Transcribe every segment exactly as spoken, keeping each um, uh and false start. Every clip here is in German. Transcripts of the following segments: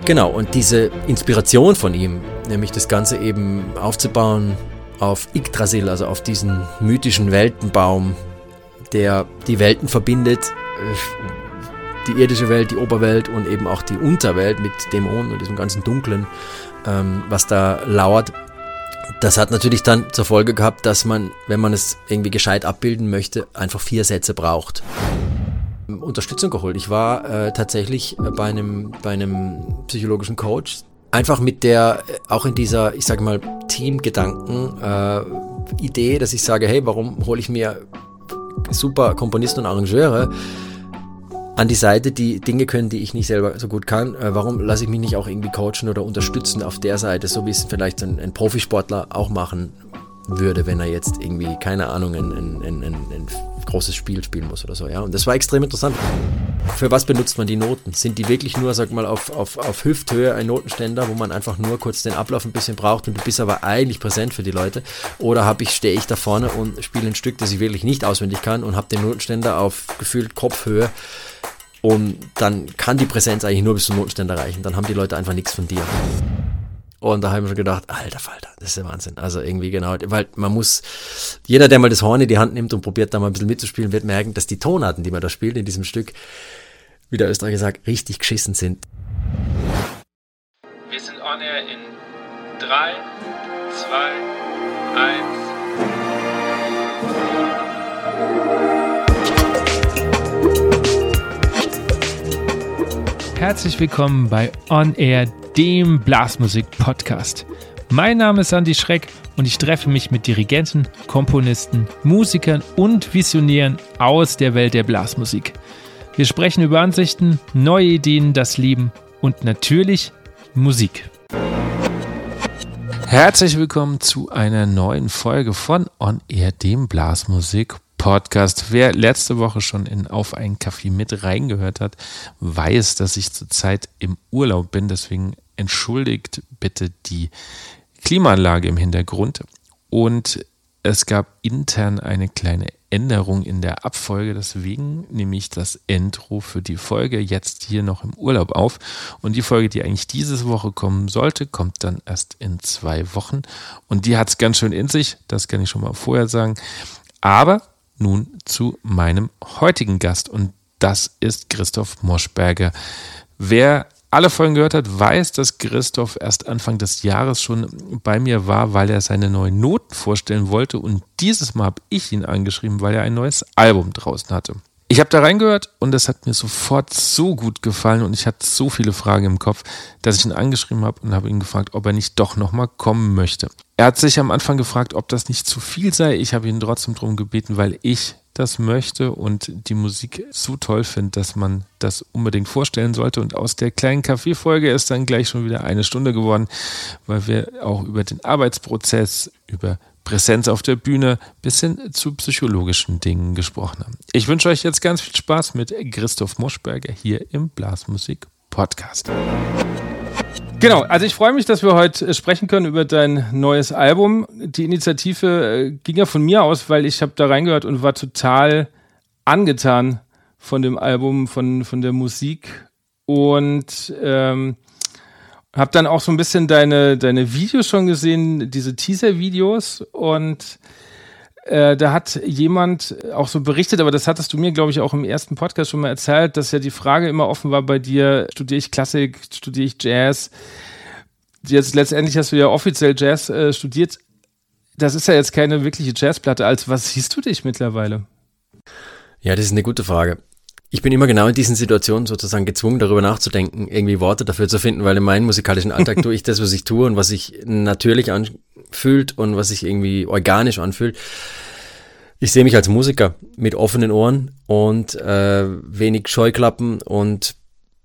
Genau, und diese Inspiration von ihm, nämlich das Ganze eben aufzubauen auf Yggdrasil, also auf diesen mythischen Weltenbaum, der die Welten verbindet, die irdische Welt, die Oberwelt und eben auch die Unterwelt mit Dämonen und diesem ganzen Dunklen, ähm, was da lauert. Das hat natürlich dann zur Folge gehabt, dass man, wenn man es irgendwie gescheit abbilden möchte, einfach vier Sätze braucht. Unterstützung geholt. Ich war äh, tatsächlich bei einem, bei einem psychologischen Coach, einfach mit der, auch in dieser, ich sage mal, Teamgedanken, äh, Idee, dass ich sage, hey, warum hole ich mir super Komponisten und Arrangeure an die Seite, die Dinge können, die ich nicht selber so gut kann. Äh, warum lasse ich mich nicht auch irgendwie coachen oder unterstützen auf der Seite, so wie es vielleicht ein, ein Profisportler auch machen würde, wenn er jetzt irgendwie, keine Ahnung, ein, ein, ein, ein, ein großes Spiel spielen muss oder so, ja. Und das war extrem interessant. Für was benutzt man die Noten? Sind die wirklich nur, sag mal, auf, auf, auf Hüfthöhe ein Notenständer, wo man einfach nur kurz den Ablauf ein bisschen braucht und du bist aber eigentlich präsent für die Leute? Oder habe ich, stehe ich da vorne und spiele ein Stück, das ich wirklich nicht auswendig kann und habe den Notenständer auf gefühlt Kopfhöhe und dann kann die Präsenz eigentlich nur bis zum Notenständer reichen. Dann haben die Leute einfach nichts von dir. Und da haben wir schon gedacht, alter Falter, das ist der Wahnsinn. Also irgendwie genau, weil man muss, jeder, der mal das Horn in die Hand nimmt und probiert da mal ein bisschen mitzuspielen, wird merken, dass die Tonarten, die man da spielt in diesem Stück, wie der Österreicher sagt, richtig geschissen sind. Wir sind on air in drei, zwei, eins. Herzlich willkommen bei On Air, dem Blasmusik-Podcast. Mein Name ist Andi Schreck und ich treffe mich mit Dirigenten, Komponisten, Musikern und Visionären aus der Welt der Blasmusik. Wir sprechen über Ansichten, neue Ideen, das Leben und natürlich Musik. Herzlich willkommen zu einer neuen Folge von On Air, dem Blasmusik-Podcast. Podcast. Wer letzte Woche schon in Auf einen Kaffee mit reingehört hat, weiß, dass ich zurzeit im Urlaub bin. Deswegen entschuldigt bitte die Klimaanlage im Hintergrund. Und es gab intern eine kleine Änderung in der Abfolge. Deswegen nehme ich das Intro für die Folge jetzt hier noch im Urlaub auf. Und die Folge, die eigentlich diese Woche kommen sollte, kommt dann erst in zwei Wochen. Und die hat es ganz schön in sich. Das kann ich schon mal vorher sagen. Aber nun zu meinem heutigen Gast und das ist Christoph Moschberger. Wer alle Folgen gehört hat, weiß, dass Christoph erst Anfang des Jahres schon bei mir war, weil er seine neuen Noten vorstellen wollte und dieses Mal habe ich ihn angeschrieben, weil er ein neues Album draußen hatte. Ich habe da reingehört und das hat mir sofort so gut gefallen und ich hatte so viele Fragen im Kopf, dass ich ihn angeschrieben habe und habe ihn gefragt, ob er nicht doch nochmal kommen möchte. Er hat sich am Anfang gefragt, ob das nicht zu viel sei. Ich habe ihn trotzdem darum gebeten, weil ich das möchte und die Musik so toll finde, dass man das unbedingt vorstellen sollte. Und aus der kleinen Kaffeefolge ist dann gleich schon wieder eine Stunde geworden, weil wir auch über den Arbeitsprozess, über Präsenz auf der Bühne bis hin zu psychologischen Dingen gesprochen haben. Ich wünsche euch jetzt ganz viel Spaß mit Christoph Moschberger hier im Blasmusik-Podcast. Genau, also ich freue mich, dass wir heute sprechen können über dein neues Album. Die Initiative ging ja von mir aus, weil ich habe da reingehört und war total angetan von dem Album, von, von der Musik und ähm, habe dann auch so ein bisschen deine, deine Videos schon gesehen, diese Teaser-Videos und äh, da hat jemand auch so berichtet, aber das hattest du mir, glaube ich, auch im ersten Podcast schon mal erzählt, dass ja die Frage immer offen war bei dir, studiere ich Klassik, studiere ich Jazz? Jetzt letztendlich hast du ja offiziell Jazz äh, studiert. Das ist ja jetzt keine wirkliche Jazzplatte. Als was siehst du dich mittlerweile? Ja, das ist eine gute Frage. Ich bin immer genau in diesen Situationen sozusagen gezwungen, darüber nachzudenken, irgendwie Worte dafür zu finden, weil in meinem musikalischen Alltag tue ich das, was ich tue und was sich natürlich anfühlt und was sich irgendwie organisch anfühlt. Ich sehe mich als Musiker mit offenen Ohren und äh, wenig Scheuklappen und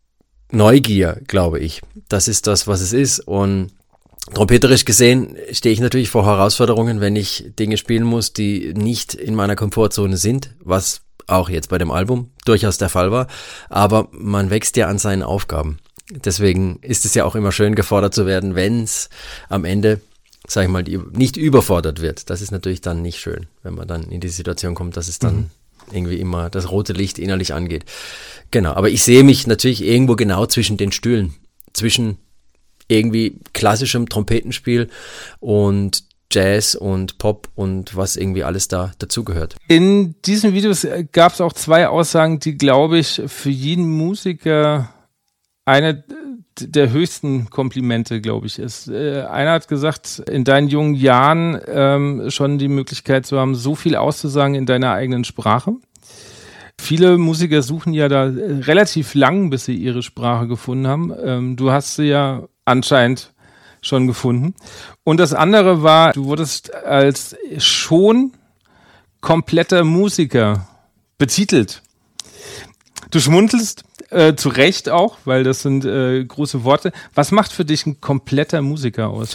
Neugier, glaube ich. Das ist das, was es ist. Und trompeterisch gesehen stehe ich natürlich vor Herausforderungen, wenn ich Dinge spielen muss, die nicht in meiner Komfortzone sind, was auch jetzt bei dem Album durchaus der Fall war, aber man wächst ja an seinen Aufgaben. Deswegen ist es ja auch immer schön, gefordert zu werden, wenn es am Ende, sag ich mal, nicht überfordert wird. Das ist natürlich dann nicht schön, wenn man dann in die Situation kommt, dass es dann mhm. irgendwie immer das rote Licht innerlich angeht. Genau, aber ich sehe mich natürlich irgendwo genau zwischen den Stühlen. zwischen irgendwie klassischem Trompetenspiel und Jazz und Pop und was irgendwie alles da dazugehört. In diesen Videos gab es auch zwei Aussagen, die, glaube ich, für jeden Musiker eine der höchsten Komplimente, glaube ich, ist. Äh, einer hat gesagt, in deinen jungen Jahren ähm, schon die Möglichkeit zu haben, so viel auszusagen in deiner eigenen Sprache. Viele Musiker suchen ja da relativ lang, bis sie ihre Sprache gefunden haben. Ähm, du hast sie ja anscheinend schon gefunden. Und das andere war, du wurdest als schon kompletter Musiker betitelt. Du schmunzelst, äh, zu Recht auch, weil das sind äh, große Worte. Was macht für dich ein kompletter Musiker aus?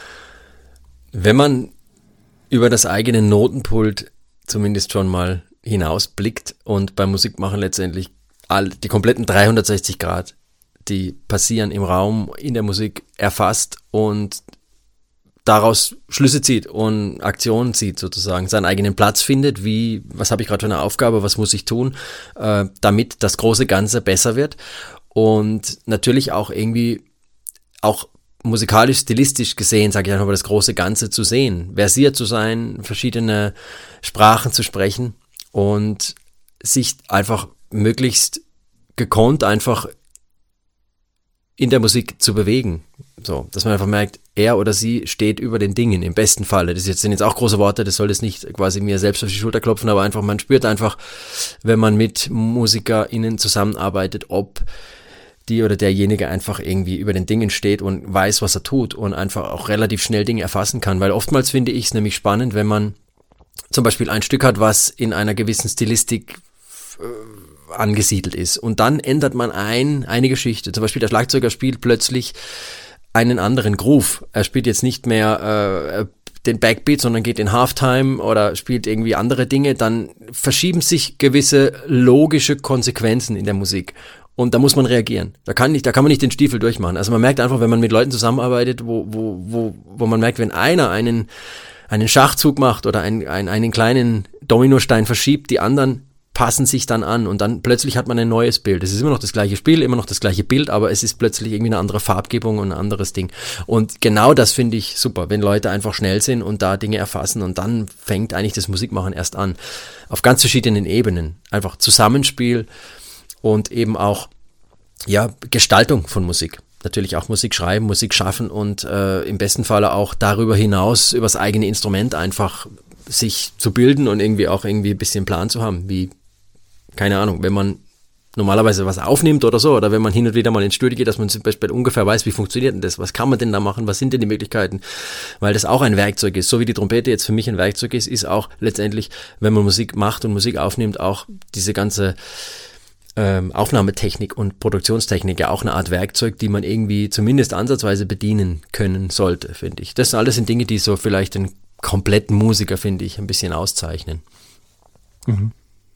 Wenn man über das eigene Notenpult zumindest schon mal hinausblickt und beim Musikmachen letztendlich all, die kompletten dreihundertsechzig Grad, die passieren im Raum, in der Musik erfasst und daraus Schlüsse zieht und Aktionen zieht sozusagen, seinen eigenen Platz findet, wie, was habe ich gerade für eine Aufgabe, was muss ich tun, äh, damit das große Ganze besser wird und natürlich auch irgendwie, auch musikalisch, stilistisch gesehen, sage ich einfach mal, das große Ganze zu sehen, versiert zu sein, verschiedene Sprachen zu sprechen und sich einfach möglichst gekonnt einfach in der Musik zu bewegen. So, dass man einfach merkt, er oder sie steht über den Dingen, im besten Falle. Das jetzt, sind jetzt auch große Worte, das soll jetzt nicht quasi mir selbst auf die Schulter klopfen, aber einfach, man spürt einfach, wenn man mit MusikerInnen zusammenarbeitet, ob die oder derjenige einfach irgendwie über den Dingen steht und weiß, was er tut und einfach auch relativ schnell Dinge erfassen kann, weil oftmals finde ich es nämlich spannend, wenn man zum Beispiel ein Stück hat, was in einer gewissen Stilistik äh, angesiedelt ist und dann ändert man ein, eine Geschichte. Zum Beispiel der Schlagzeuger spielt plötzlich einen anderen Groove. Er spielt jetzt nicht mehr äh, den Backbeat, sondern geht in Halftime oder spielt irgendwie andere Dinge. Dann verschieben sich gewisse logische Konsequenzen in der Musik. Und da muss man reagieren. Da kann nicht, da kann man nicht den Stiefel durchmachen. Also man merkt einfach, wenn man mit Leuten zusammenarbeitet, wo, wo, wo, wo man merkt, wenn einer einen, einen Schachzug macht oder einen, einen, einen kleinen Dominostein verschiebt, die anderen passen sich dann an und dann plötzlich hat man ein neues Bild. Es ist immer noch das gleiche Spiel, immer noch das gleiche Bild, aber es ist plötzlich irgendwie eine andere Farbgebung und ein anderes Ding. Und genau das finde ich super, wenn Leute einfach schnell sind und da Dinge erfassen und dann fängt eigentlich das Musikmachen erst an. Auf ganz verschiedenen Ebenen. Einfach Zusammenspiel und eben auch, ja, Gestaltung von Musik. Natürlich auch Musik schreiben, Musik schaffen und äh, im besten Falle auch darüber hinaus über das eigene Instrument einfach sich zu bilden und irgendwie auch irgendwie ein bisschen Plan zu haben, wie, keine Ahnung, wenn man normalerweise was aufnimmt oder so, oder wenn man hin und wieder mal ins Studio geht, dass man zum Beispiel ungefähr weiß, wie funktioniert denn das, was kann man denn da machen, was sind denn die Möglichkeiten, weil das auch ein Werkzeug ist, so wie die Trompete jetzt für mich ein Werkzeug ist, ist auch letztendlich, wenn man Musik macht und Musik aufnimmt, auch diese ganze ähm, Aufnahmetechnik und Produktionstechnik ja auch eine Art Werkzeug, die man irgendwie zumindest ansatzweise bedienen können sollte, finde ich. Das alles sind Dinge, die so vielleicht den kompletten Musiker, finde ich, ein bisschen auszeichnen. Mhm.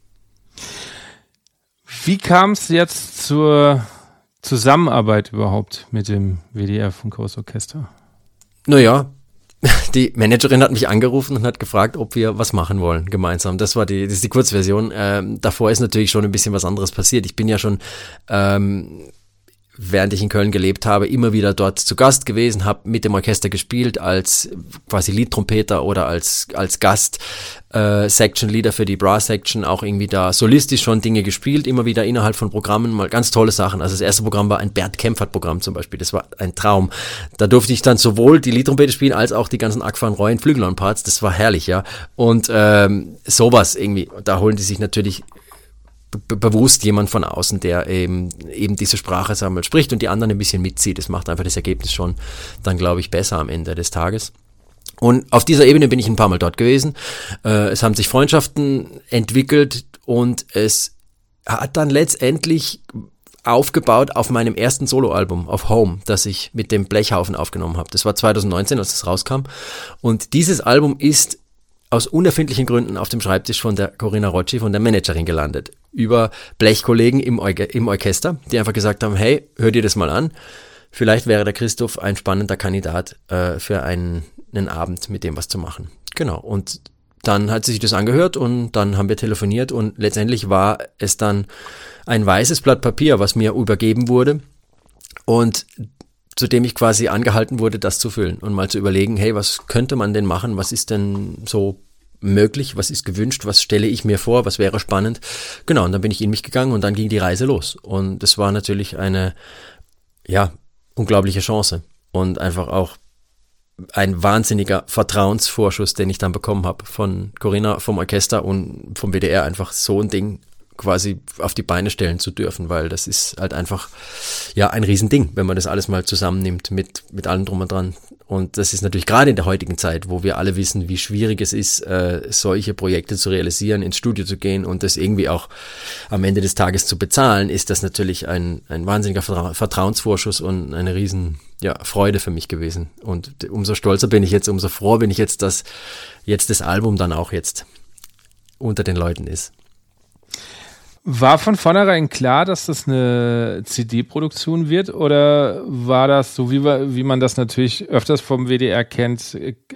Wie kam es jetzt zur Zusammenarbeit überhaupt mit dem W D R Funkhausorchester? Naja, die Managerin hat mich angerufen und hat gefragt, ob wir was machen wollen gemeinsam. Das war die, das ist die Kurzversion. Ähm, davor ist natürlich schon ein bisschen was anderes passiert. Ich bin ja schon ähm, während ich in Köln gelebt habe, immer wieder dort zu Gast gewesen, habe mit dem Orchester gespielt als quasi Lead-Trompeter oder als als Gast äh, Section-Leader für die Brass-Section, auch irgendwie da solistisch schon Dinge gespielt, immer wieder innerhalb von Programmen, mal ganz tolle Sachen. Also das erste Programm war ein Bert Kempfert-Programm zum Beispiel, das war ein Traum. Da durfte ich dann sowohl die Lead-Trompete spielen, als auch die ganzen Ack van Rooyen Flügelhorn-Parts, das war herrlich, ja. Und ähm, sowas irgendwie, da holen die sich natürlich Be- bewusst jemand von außen, der eben eben diese Sprache sagen wir, spricht und die anderen ein bisschen mitzieht. Das macht einfach das Ergebnis schon dann, glaube ich, besser am Ende des Tages. Und auf dieser Ebene bin ich ein paar Mal dort gewesen. Äh, es haben sich Freundschaften entwickelt und es hat dann letztendlich aufgebaut auf meinem ersten Soloalbum, auf Home, das ich mit dem Blechhaufen aufgenommen habe. Das war zwanzig neunzehn, als es rauskam. Und dieses Album ist aus unerfindlichen Gründen auf dem Schreibtisch von der Corinna Rocci, von der Managerin gelandet. Über Blechkollegen im, Orge- im Orchester, die einfach gesagt haben, hey, hör dir das mal an. Vielleicht wäre der Christoph ein spannender Kandidat äh, für einen, einen Abend mit dem was zu machen. Genau, und dann hat sie sich das angehört und dann haben wir telefoniert und letztendlich war es dann ein weißes Blatt Papier, was mir übergeben wurde, und zu dem ich quasi angehalten wurde, das zu füllen und mal zu überlegen, hey, was könnte man denn machen, was ist denn so möglich, was ist gewünscht, was stelle ich mir vor, was wäre spannend. Genau, und dann bin ich in mich gegangen und dann ging die Reise los. Und das war natürlich eine, ja, unglaubliche Chance und einfach auch ein wahnsinniger Vertrauensvorschuss, den ich dann bekommen habe von Corinna, vom Orchester und vom W D R, einfach so ein Ding quasi auf die Beine stellen zu dürfen, weil das ist halt einfach ja ein Riesending, wenn man das alles mal zusammennimmt mit mit allem drum und dran. Und das ist natürlich gerade in der heutigen Zeit, wo wir alle wissen, wie schwierig es ist, äh, solche Projekte zu realisieren, ins Studio zu gehen und das irgendwie auch am Ende des Tages zu bezahlen, ist das natürlich ein ein wahnsinniger Vertra- Vertrauensvorschuss und eine riesen ja, Freude für mich gewesen. Und umso stolzer bin ich jetzt, umso froher bin ich jetzt, dass jetzt das Album dann auch jetzt unter den Leuten ist. War von vornherein klar, dass das eine C D-Produktion wird oder war das so, wie, wie man das natürlich öfters vom W D R kennt,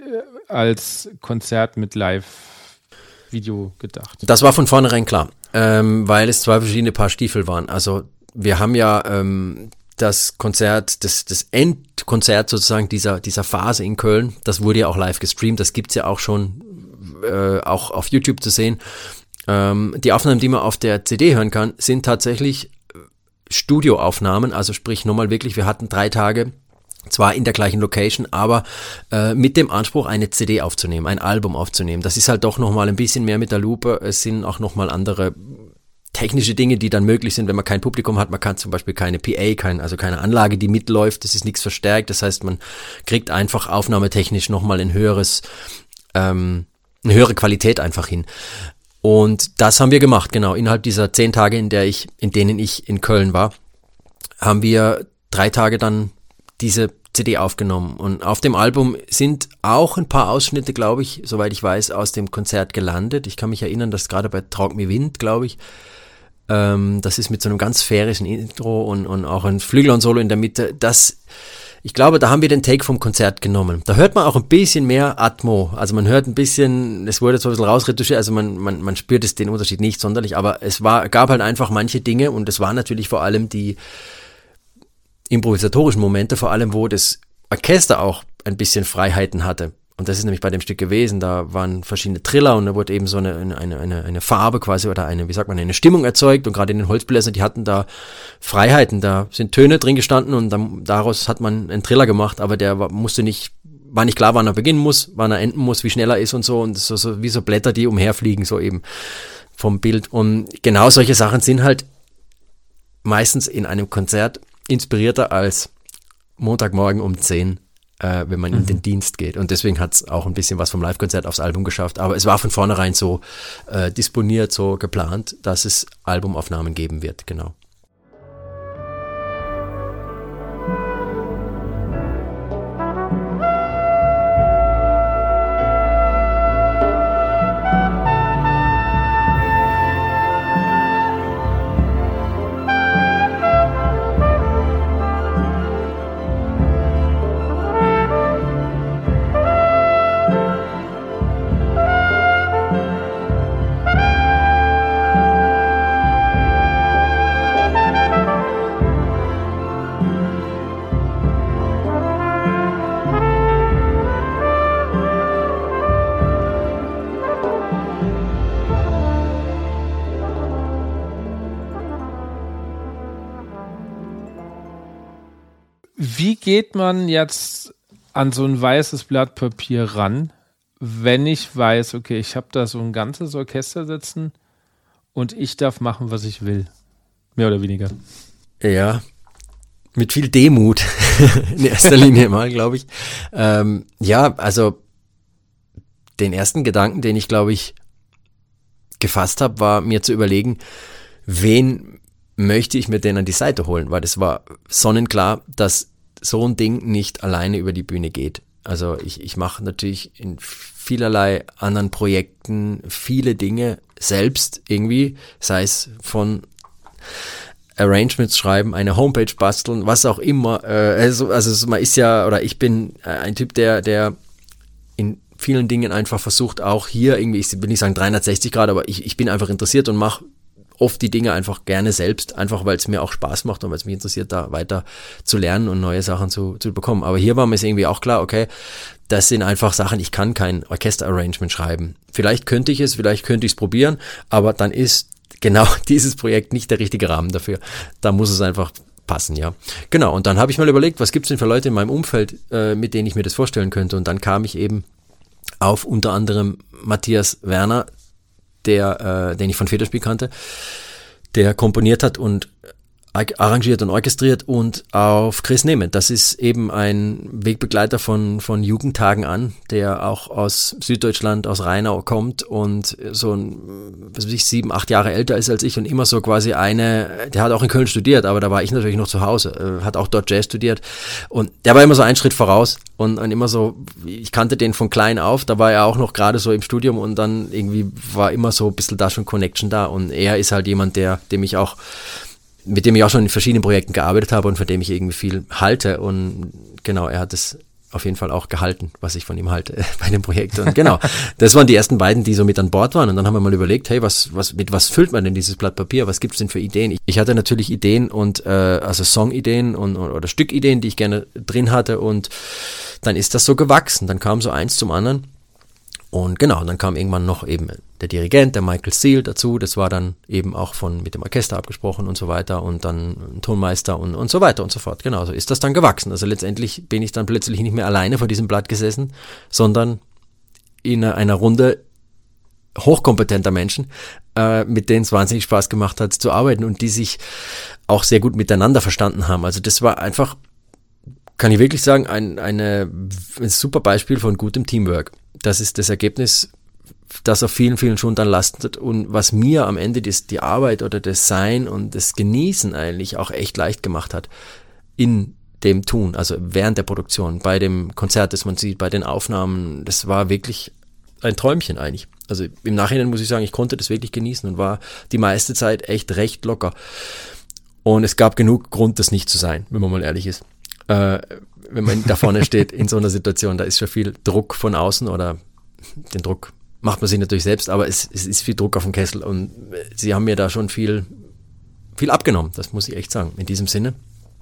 als Konzert mit Live-Video gedacht? Das war von vornherein klar, ähm, weil es zwei verschiedene Paar Stiefel waren. Also wir haben ja ähm, das Konzert, das, das Endkonzert sozusagen dieser, dieser Phase in Köln, das wurde ja auch live gestreamt, das gibt's ja auch schon äh, auch auf YouTube zu sehen. Ähm, die Aufnahmen, die man auf der C D hören kann, sind tatsächlich Studioaufnahmen, also sprich nochmal wirklich, wir hatten drei Tage, zwar in der gleichen Location, aber äh, mit dem Anspruch, eine C D aufzunehmen, ein Album aufzunehmen. Das ist halt doch nochmal ein bisschen mehr mit der Lupe, es sind auch nochmal andere technische Dinge, die dann möglich sind, wenn man kein Publikum hat. Man kann zum Beispiel keine P A, kein, also keine Anlage, die mitläuft, das ist nichts verstärkt, das heißt, man kriegt einfach aufnahmetechnisch nochmal ein höheres, ähm, eine höhere Qualität einfach hin. Und das haben wir gemacht, genau. Innerhalb dieser zehn Tage, in der ich, in denen ich in Köln war, haben wir drei Tage dann diese C D aufgenommen. Und auf dem Album sind auch ein paar Ausschnitte, glaube ich, soweit ich weiß, aus dem Konzert gelandet. Ich kann mich erinnern, dass gerade bei Traug mir Wind, glaube ich, ähm, das ist mit so einem ganz sphärischen Intro und, und auch ein Flügel-Solo in der Mitte, das... Ich glaube, da haben wir den Take vom Konzert genommen. Da hört man auch ein bisschen mehr Atmo. Also man hört ein bisschen, es wurde so ein bisschen rausretuschiert, also man, man, man spürt es den Unterschied nicht sonderlich, aber es war, gab halt einfach manche Dinge und es waren natürlich vor allem die improvisatorischen Momente, vor allem wo das Orchester auch ein bisschen Freiheiten hatte. Und das ist nämlich bei dem Stück gewesen, da waren verschiedene Triller und da wurde eben so eine, eine, eine, eine Farbe quasi oder eine, wie sagt man, eine Stimmung erzeugt und gerade in den Holzbläsern, die hatten da Freiheiten, da sind Töne drin gestanden und dann, daraus hat man einen Triller gemacht, aber der war, musste nicht, war nicht klar, wann er beginnen muss, wann er enden muss, wie schnell er ist und so und so, so wie so Blätter, die umherfliegen, so eben vom Bild. Und genau solche Sachen sind halt meistens in einem Konzert inspirierter als Montagmorgen um zehn, äh, wenn man mhm. in den Dienst geht. Und deswegen hat es auch ein bisschen was vom Live-Konzert aufs Album geschafft. Aber es war von vornherein so äh, disponiert, so geplant, dass es Albumaufnahmen geben wird, genau. Wie geht man jetzt an so ein weißes Blatt Papier ran, wenn ich weiß, okay, ich habe da so ein ganzes Orchester sitzen und ich darf machen, was ich will? Mehr oder weniger. Ja, mit viel Demut in erster Linie mal, glaube ich. Ähm, ja, also den ersten Gedanken, den ich, glaube ich, gefasst habe, war mir zu überlegen, wen möchte ich mir denn an die Seite holen, weil das war sonnenklar, dass so ein Ding nicht alleine über die Bühne geht. Also ich, ich mache natürlich in vielerlei anderen Projekten viele Dinge selbst irgendwie, sei es von Arrangements schreiben, eine Homepage basteln, was auch immer. Äh, also, also man ist ja, oder ich bin ein Typ, der, der in vielen Dingen einfach versucht, auch hier irgendwie, ich will nicht sagen dreihundertsechzig Grad, aber ich, ich bin einfach interessiert und mache oft die Dinge einfach gerne selbst, einfach weil es mir auch Spaß macht und weil es mich interessiert, da weiter zu lernen und neue Sachen zu, zu bekommen. Aber hier war mir es irgendwie auch klar, okay, das sind einfach Sachen, ich kann kein Orchesterarrangement schreiben. Vielleicht könnte ich es, vielleicht könnte ich es probieren, aber dann ist genau dieses Projekt nicht der richtige Rahmen dafür. Da muss es einfach passen, ja. Genau, und dann habe ich mal überlegt, was gibt es denn für Leute in meinem Umfeld, äh, mit denen ich mir das vorstellen könnte. Und dann kam ich eben auf unter anderem Matthias Werner, der, äh, den ich von Federspiel kannte, der komponiert hat und arrangiert und orchestriert, und auf Chris Nemeth. Das ist eben ein Wegbegleiter von, von Jugendtagen an, der auch aus Süddeutschland, aus Rheinau kommt und so ein, was weiß ich, sieben, acht Jahre älter ist als ich und immer so quasi eine, der hat auch in Köln studiert, aber da war ich natürlich noch zu Hause, hat auch dort Jazz studiert und der war immer so einen Schritt voraus und, und immer so, ich kannte den von klein auf, da war er auch noch gerade so im Studium und dann irgendwie war immer so ein bisschen da schon Connection da, und er ist halt jemand, der, dem ich auch mit dem ich auch schon in verschiedenen Projekten gearbeitet habe und von dem ich irgendwie viel halte, und genau, er hat es auf jeden Fall auch gehalten, was ich von ihm halte bei dem Projekt, und genau, das waren die ersten beiden, die so mit an Bord waren, und dann haben wir mal überlegt, hey, was, was, mit was füllt man denn dieses Blatt Papier, was gibt's denn für Ideen? Ich hatte natürlich Ideen und, äh, also Songideen und, oder Stückideen, die ich gerne drin hatte, und dann ist das so gewachsen, dann kam so eins zum anderen. Und genau, dann kam irgendwann noch eben der Dirigent, der Michael Seal dazu, das war dann eben auch von mit dem Orchester abgesprochen und so weiter, und dann ein Tonmeister und, und so weiter und so fort. Genau, so ist das dann gewachsen. Also letztendlich bin ich dann plötzlich nicht mehr alleine vor diesem Blatt gesessen, sondern in einer Runde hochkompetenter Menschen, äh, mit denen es wahnsinnig Spaß gemacht hat zu arbeiten und die sich auch sehr gut miteinander verstanden haben. Also das war einfach, kann ich wirklich sagen, ein, eine, ein super Beispiel von gutem Teamwork. Das ist das Ergebnis, das auf vielen, vielen Schultern lastet, und was mir am Ende das, die Arbeit oder das Sein und das Genießen eigentlich auch echt leicht gemacht hat in dem Tun, also während der Produktion, bei dem Konzert, das man sieht, bei den Aufnahmen. Das war wirklich ein Träumchen eigentlich. Also im Nachhinein muss ich sagen, ich konnte das wirklich genießen und war die meiste Zeit echt recht locker. Und es gab genug Grund, das nicht zu sein, wenn man mal ehrlich ist. Äh, wenn man da vorne steht in so einer Situation, da ist schon viel Druck von außen, oder den Druck macht man sich natürlich selbst, aber es, es ist viel Druck auf dem Kessel, und sie haben mir da schon viel, viel abgenommen, das muss ich echt sagen. In diesem Sinne,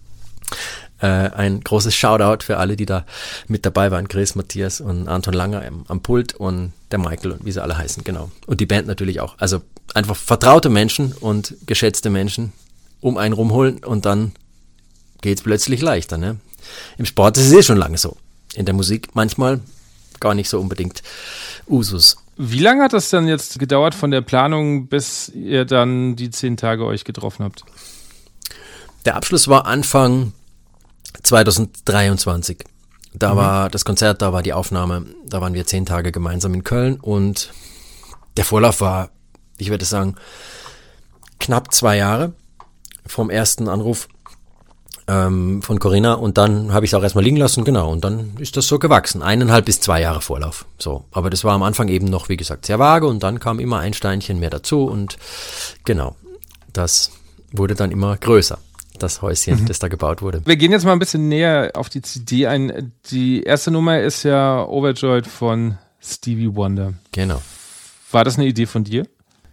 äh, ein großes Shoutout für alle, die da mit dabei waren, Chris, Matthias und Anton Langer am, am Pult und der Michael und wie sie alle heißen, genau. Und die Band natürlich auch. Also einfach vertraute Menschen und geschätzte Menschen um einen rumholen, und dann geht's plötzlich leichter, ne? Im Sport ist es eh schon lange so. In der Musik manchmal gar nicht so unbedingt Usus. Wie lange hat das dann jetzt gedauert von der Planung, bis ihr dann die zehn Tage euch getroffen habt? Der Abschluss war Anfang zwanzig dreiundzwanzig. Da mhm. war das Konzert, da war die Aufnahme, da waren wir zehn Tage gemeinsam in Köln, und der Vorlauf war, ich würde sagen, knapp zwei Jahre vom ersten Anruf ähm, von Corinna, und dann habe ich es auch erstmal liegen lassen, genau, und dann ist das so gewachsen, eineinhalb bis zwei Jahre Vorlauf, so, aber das war am Anfang eben noch, wie gesagt, sehr vage, und dann kam immer ein Steinchen mehr dazu, und genau, das wurde dann immer größer, das Häuschen, mhm. das da gebaut wurde. Wir gehen jetzt mal ein bisschen näher auf die C D ein. Die erste Nummer ist ja Overjoyed von Stevie Wonder. Genau. War das eine Idee von dir?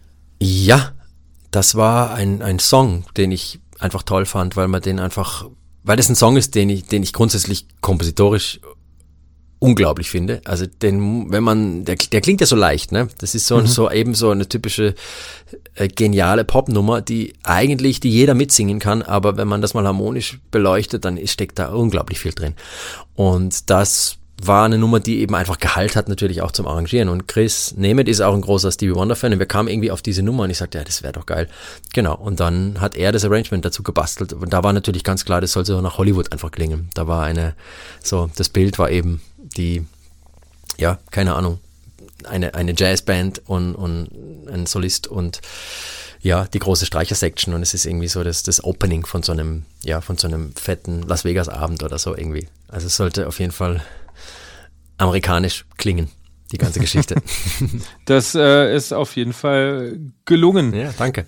Ja, das war ein, ein Song, den ich einfach toll fand, weil man den einfach, weil das ein Song ist, den ich, den ich grundsätzlich kompositorisch unglaublich finde. Also den, wenn man, der, der klingt ja so leicht, ne? Das ist so, mhm. so eben so eine typische äh, geniale Popnummer, die eigentlich, die jeder mitsingen kann, aber wenn man das mal harmonisch beleuchtet, dann ist, steckt da unglaublich viel drin. Und das war eine Nummer, die eben einfach Gehalt hat, natürlich auch zum Arrangieren. Und Chris Nemeth ist auch ein großer Stevie Wonder-Fan, und wir kamen irgendwie auf diese Nummer, und ich sagte, ja, das wäre doch geil. Genau, und dann hat er das Arrangement dazu gebastelt, und da war natürlich ganz klar, das soll so nach Hollywood einfach klingen. Da war eine, so, das Bild war eben die, ja, keine Ahnung, eine, eine Jazzband und, und ein Solist und ja, die große Streicher-Section, und es ist irgendwie so das, das Opening von so einem, ja, von so einem fetten Las Vegas-Abend oder so irgendwie. Also es sollte auf jeden Fall amerikanisch klingen, die ganze Geschichte. Das äh, ist auf jeden Fall gelungen. Ja, danke.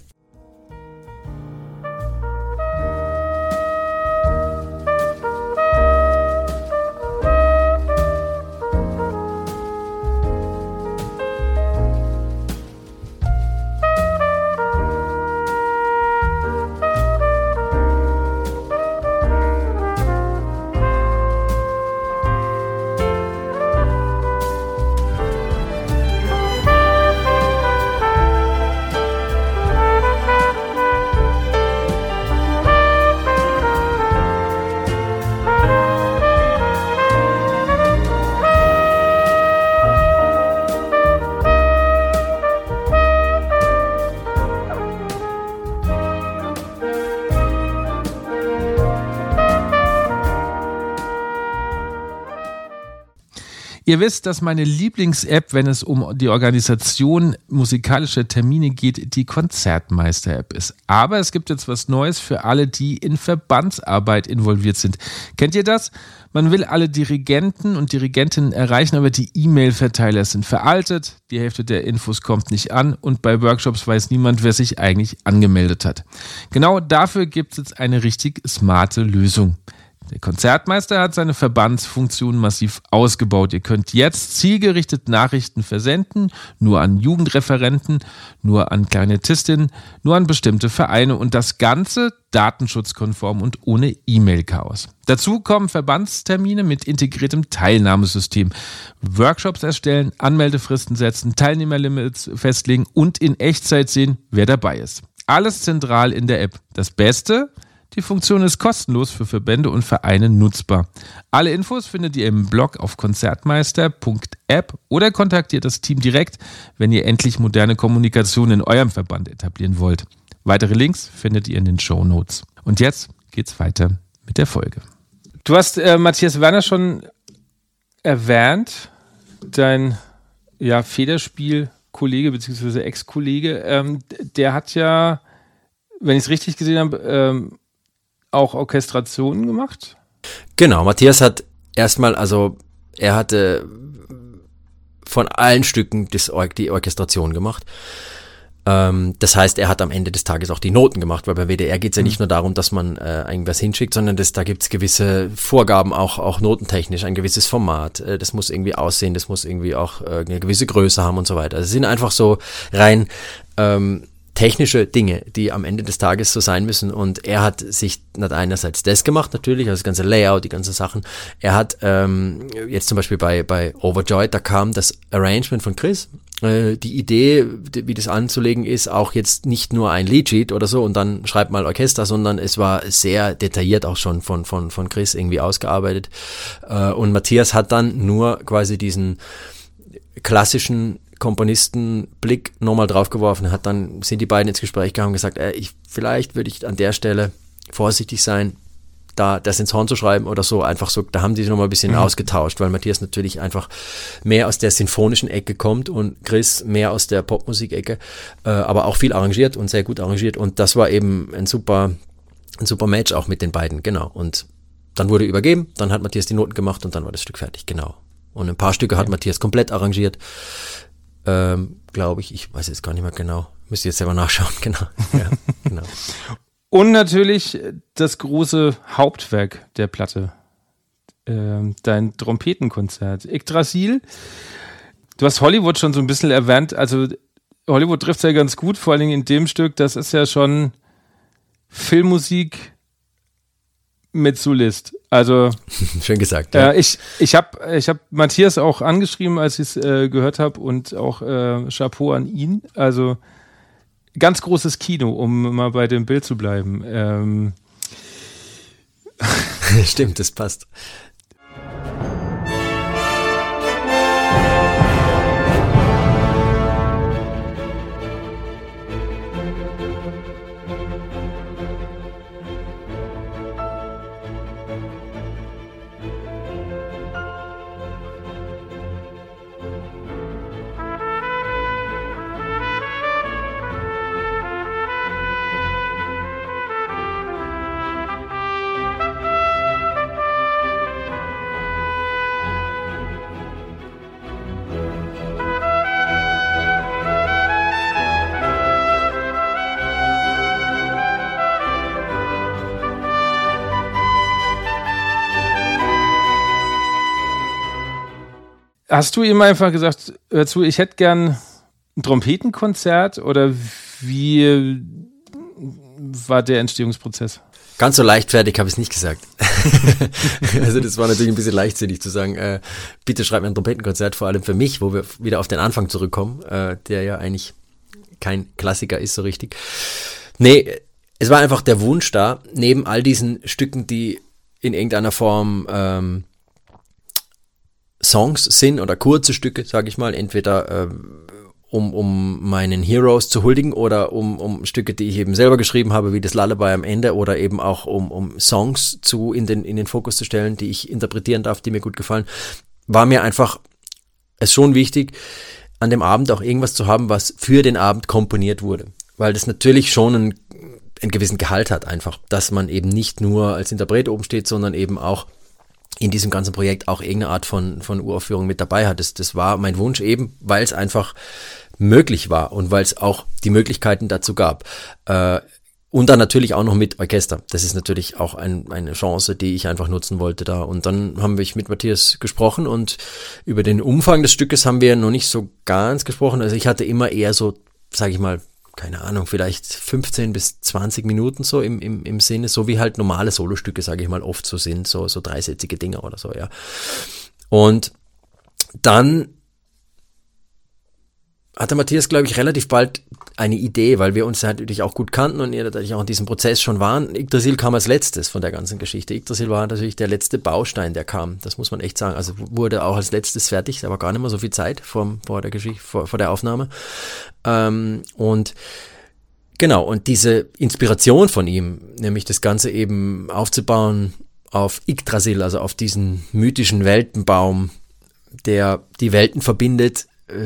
Ihr wisst, dass meine Lieblings-App, wenn es um die Organisation musikalischer Termine geht, die Konzertmeister-App ist. Aber es gibt jetzt was Neues für alle, die in Verbandsarbeit involviert sind. Kennt ihr das? Man will alle Dirigenten und Dirigentinnen erreichen, aber die E-Mail-Verteiler sind veraltet, die Hälfte der Infos kommt nicht an und bei Workshops weiß niemand, wer sich eigentlich angemeldet hat. Genau dafür gibt es jetzt eine richtig smarte Lösung. Der Konzertmeister hat seine Verbandsfunktion massiv ausgebaut. Ihr könnt jetzt zielgerichtet Nachrichten versenden, nur an Jugendreferenten, nur an Kleinettistinnen, nur an bestimmte Vereine und das Ganze datenschutzkonform und ohne E-Mail-Chaos. Dazu kommen Verbandstermine mit integriertem Teilnahmesystem, Workshops erstellen, Anmeldefristen setzen, Teilnehmerlimits festlegen und in Echtzeit sehen, wer dabei ist. Alles zentral in der App. Das Beste: die Funktion ist kostenlos für Verbände und Vereine nutzbar. Alle Infos findet ihr im Blog auf konzertmeister punkt app oder kontaktiert das Team direkt, wenn ihr endlich moderne Kommunikation in eurem Verband etablieren wollt. Weitere Links findet ihr in den Shownotes. Und jetzt geht's weiter mit der Folge. Du hast äh, Matthias Werner schon erwähnt, dein ja, Federspiel-Kollege bzw. Ex-Kollege, ähm, der hat ja, wenn ich es richtig gesehen habe, ähm, auch Orchestrationen gemacht? Genau, Matthias hat erstmal, also er hatte von allen Stücken das Or- die Orchestration gemacht. Ähm, das heißt, er hat am Ende des Tages auch die Noten gemacht, weil bei W D R geht es ja nicht nur darum, dass man äh, irgendwas hinschickt, sondern das, da gibt es gewisse Vorgaben, auch, auch notentechnisch, ein gewisses Format. Äh, das muss irgendwie aussehen, das muss irgendwie auch äh, eine gewisse Größe haben und so weiter. Also es sind einfach so rein ähm, technische Dinge, die am Ende des Tages so sein müssen, und er hat sich nicht einerseits das gemacht natürlich, also das ganze Layout, die ganzen Sachen. Er hat ähm, jetzt zum Beispiel bei bei Overjoyed, da kam das Arrangement von Chris, äh, die Idee, wie das anzulegen ist, auch jetzt nicht nur ein Leadsheet oder so und dann schreibt mal Orchester, sondern es war sehr detailliert auch schon von von von Chris irgendwie ausgearbeitet, äh, und Matthias hat dann nur quasi diesen klassischen Komponistenblick nochmal draufgeworfen, hat dann, sind die beiden ins Gespräch gegangen und gesagt, äh, ich, vielleicht würde ich an der Stelle vorsichtig sein, da das ins Horn zu schreiben oder so, einfach so, da haben die sich nochmal ein bisschen mhm. ausgetauscht, weil Matthias natürlich einfach mehr aus der sinfonischen Ecke kommt und Chris mehr aus der Popmusik-Ecke, äh, aber auch viel arrangiert und sehr gut arrangiert, und das war eben ein super, ein super Match auch mit den beiden, genau, und dann wurde übergeben, dann hat Matthias die Noten gemacht und dann war das Stück fertig, genau, und ein paar Stücke hat ja. Matthias komplett arrangiert, Ähm, glaube ich, ich weiß jetzt gar nicht mehr genau. Müsst ihr jetzt selber nachschauen, genau. Ja, genau. Und natürlich das große Hauptwerk der Platte, ähm, dein Trompetenkonzert. Yggdrasil, du hast Hollywood schon so ein bisschen erwähnt, also Hollywood trifft es ja ganz gut, vor allen Dingen in dem Stück, das ist ja schon Filmmusik mit Solist. Also schön gesagt. Ja. Äh, ich ich habe ich hab Matthias auch angeschrieben, als ich es äh, gehört habe, und auch äh, Chapeau an ihn. Also ganz großes Kino, um mal bei dem Bild zu bleiben. Ähm. Stimmt, das passt. Hast du ihm einfach gesagt, hör zu, ich hätte gern ein Trompetenkonzert, oder wie war der Entstehungsprozess? Ganz so leichtfertig habe ich es nicht gesagt. Also das war natürlich ein bisschen leichtsinnig zu sagen, äh, bitte schreib mir ein Trompetenkonzert, vor allem für mich, wo wir wieder auf den Anfang zurückkommen, äh, der ja eigentlich kein Klassiker ist so richtig. Nee, es war einfach der Wunsch da, neben all diesen Stücken, die in irgendeiner Form ähm, Songs sind oder kurze Stücke, sage ich mal, entweder ähm, um um meinen Heroes zu huldigen oder um um Stücke, die ich eben selber geschrieben habe, wie das Lullaby am Ende, oder eben auch um um Songs zu in den in den Fokus zu stellen, die ich interpretieren darf, die mir gut gefallen, war mir einfach es schon wichtig, an dem Abend auch irgendwas zu haben, was für den Abend komponiert wurde. Weil das natürlich schon einen, einen gewissen Gehalt hat einfach, dass man eben nicht nur als Interpret oben steht, sondern eben auch in diesem ganzen Projekt auch irgendeine Art von, von Uraufführung mit dabei hat. Das, das war mein Wunsch eben, weil es einfach möglich war und weil es auch die Möglichkeiten dazu gab. Äh, und dann natürlich auch noch mit Orchester. Das ist natürlich auch ein, eine Chance, die ich einfach nutzen wollte da. Und dann haben wir mit Matthias gesprochen und über den Umfang des Stückes haben wir noch nicht so ganz gesprochen. Also ich hatte immer eher so, sage ich mal, keine Ahnung, vielleicht fünfzehn bis zwanzig Minuten so im, im, im Sinne, so wie halt normale Solostücke, sage ich mal, oft so sind, so, so dreisätzige Dinger oder so, ja. Und dann hatte Matthias, glaube ich, relativ bald eine Idee, weil wir uns natürlich auch gut kannten und natürlich auch in diesem Prozess schon waren. Yggdrasil kam als letztes von der ganzen Geschichte. Yggdrasil war natürlich der letzte Baustein, der kam. Das muss man echt sagen. Also wurde auch als letztes fertig, da war gar nicht mehr so viel Zeit vor, vor der Geschichte, vor, vor der Aufnahme. Ähm, und genau, und diese Inspiration von ihm, nämlich das Ganze eben aufzubauen auf Yggdrasil, also auf diesen mythischen Weltenbaum, der die Welten verbindet, äh,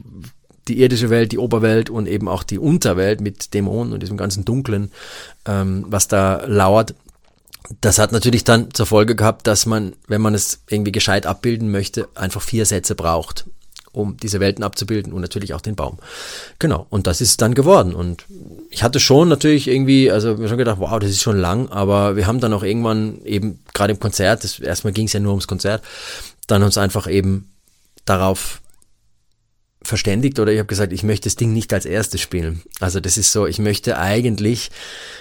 die irdische Welt, die Oberwelt und eben auch die Unterwelt mit Dämonen und diesem ganzen Dunklen, ähm, was da lauert. Das hat natürlich dann zur Folge gehabt, dass man, wenn man es irgendwie gescheit abbilden möchte, einfach vier Sätze braucht, um diese Welten abzubilden und natürlich auch den Baum. Genau, und das ist dann geworden. Und ich hatte schon natürlich irgendwie, also mir schon gedacht, wow, das ist schon lang, aber wir haben dann auch irgendwann eben, gerade im Konzert, das, erstmal ging es ja nur ums Konzert, dann uns einfach eben darauf verständigt oder ich habe gesagt, ich möchte das Ding nicht als erstes spielen. Also das ist so, ich möchte eigentlich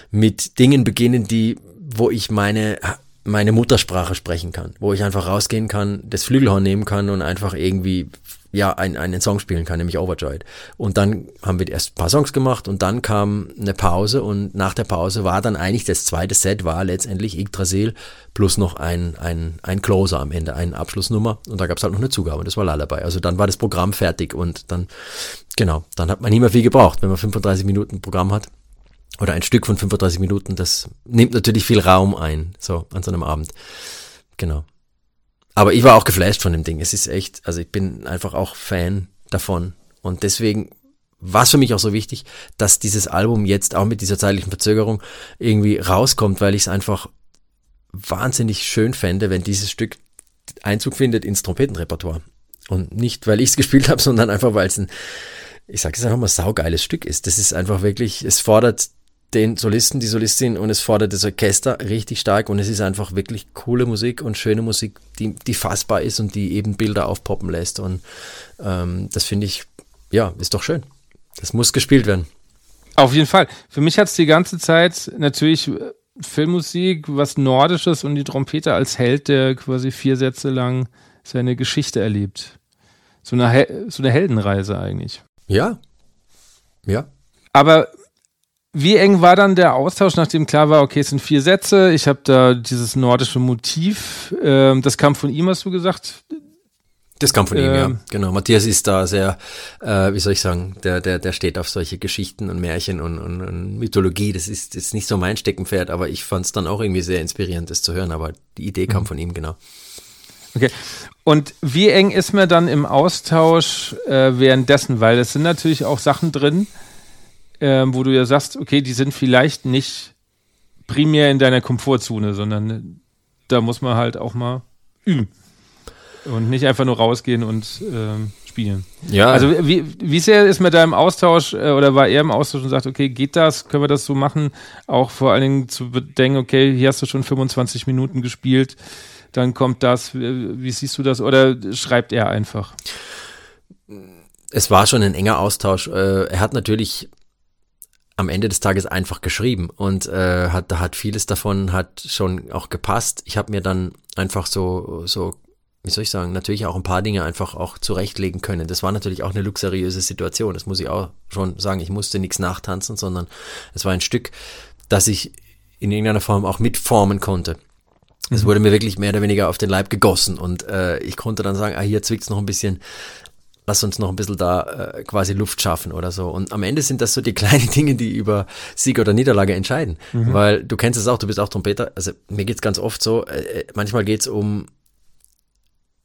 mit Dingen beginnen, die, wo ich meine meine Muttersprache sprechen kann, wo ich einfach rausgehen kann, das Flügelhorn nehmen kann und einfach irgendwie ja ein, einen Song spielen kann, nämlich Overjoyed. Und dann haben wir erst ein paar Songs gemacht und dann kam eine Pause und nach der Pause war dann eigentlich das zweite Set war letztendlich Yggdrasil plus noch ein, ein, ein Closer am Ende, eine Abschlussnummer und da gab es halt noch eine Zugabe und das war Lullaby. Also dann war das Programm fertig und dann, genau, dann hat man nicht mehr viel gebraucht, wenn man fünfunddreißig Minuten Programm hat. Oder ein Stück von fünfunddreißig Minuten, das nimmt natürlich viel Raum ein, so an so einem Abend. Genau. Aber ich war auch geflasht von dem Ding. Es ist echt, also ich bin einfach auch Fan davon. Und deswegen war es für mich auch so wichtig, dass dieses Album jetzt auch mit dieser zeitlichen Verzögerung irgendwie rauskommt, weil ich es einfach wahnsinnig schön fände, wenn dieses Stück Einzug findet ins Trompetenrepertoire. Und nicht, weil ich es gespielt habe, sondern einfach, weil es ein, ich sage es einfach mal, saugeiles Stück ist. Das ist einfach wirklich, es fordert den Solisten, die Solistin und es fordert das Orchester richtig stark und es ist einfach wirklich coole Musik und schöne Musik, die, die fassbar ist und die eben Bilder aufpoppen lässt und ähm, das finde ich, ja, ist doch schön. Das muss gespielt werden. Auf jeden Fall. Für mich hat es die ganze Zeit natürlich Filmmusik, was Nordisches und die Trompete als Held, der quasi vier Sätze lang seine Geschichte erlebt. So eine, Hel- so eine Heldenreise eigentlich. Ja, ja. Aber wie eng war dann der Austausch, nachdem klar war, okay, es sind vier Sätze, ich habe da dieses nordische Motiv, ähm, das kam von ihm, hast du gesagt? Das kam von ähm, ihm, ja, genau. Matthias ist da sehr, äh, wie soll ich sagen, der der der steht auf solche Geschichten und Märchen und, und, und Mythologie, das ist, das ist nicht so mein Steckenpferd, aber ich fand es dann auch irgendwie sehr inspirierend, das zu hören, aber die Idee kam mhm. von ihm, genau. Okay. Und wie eng ist man dann im Austausch äh, währenddessen? Weil es sind natürlich auch Sachen drin, ähm, wo du ja sagst, okay, die sind vielleicht nicht primär in deiner Komfortzone, sondern da muss man halt auch mal üben. Und nicht einfach nur rausgehen und ähm, spielen. Ja. Also wie, wie sehr ist man da im Austausch äh, oder war er im Austausch und sagt, okay, geht das? Können wir das so machen? Auch vor allen Dingen zu bedenken, okay, hier hast du schon fünfundzwanzig Minuten gespielt, dann kommt das, wie siehst du das? Oder schreibt er einfach? Es war schon ein enger Austausch. Er hat natürlich am Ende des Tages einfach geschrieben und äh, hat, da hat vieles davon hat schon auch gepasst. Ich habe mir dann einfach so, so, wie soll ich sagen, natürlich auch ein paar Dinge einfach auch zurechtlegen können. Das war natürlich auch eine luxuriöse Situation. Das muss ich auch schon sagen. Ich musste nichts nachtanzen, sondern es war ein Stück, das ich in irgendeiner Form auch mitformen konnte. Es wurde mir wirklich mehr oder weniger auf den Leib gegossen und äh, ich konnte dann sagen, ah, hier zwickt's noch ein bisschen, lass uns noch ein bisschen da äh, quasi Luft schaffen oder so. Und am Ende sind das so die kleinen Dinge, die über Sieg oder Niederlage entscheiden. Mhm. Weil du kennst es auch, du bist auch Trompeter, also mir geht's ganz oft so, äh, manchmal geht's um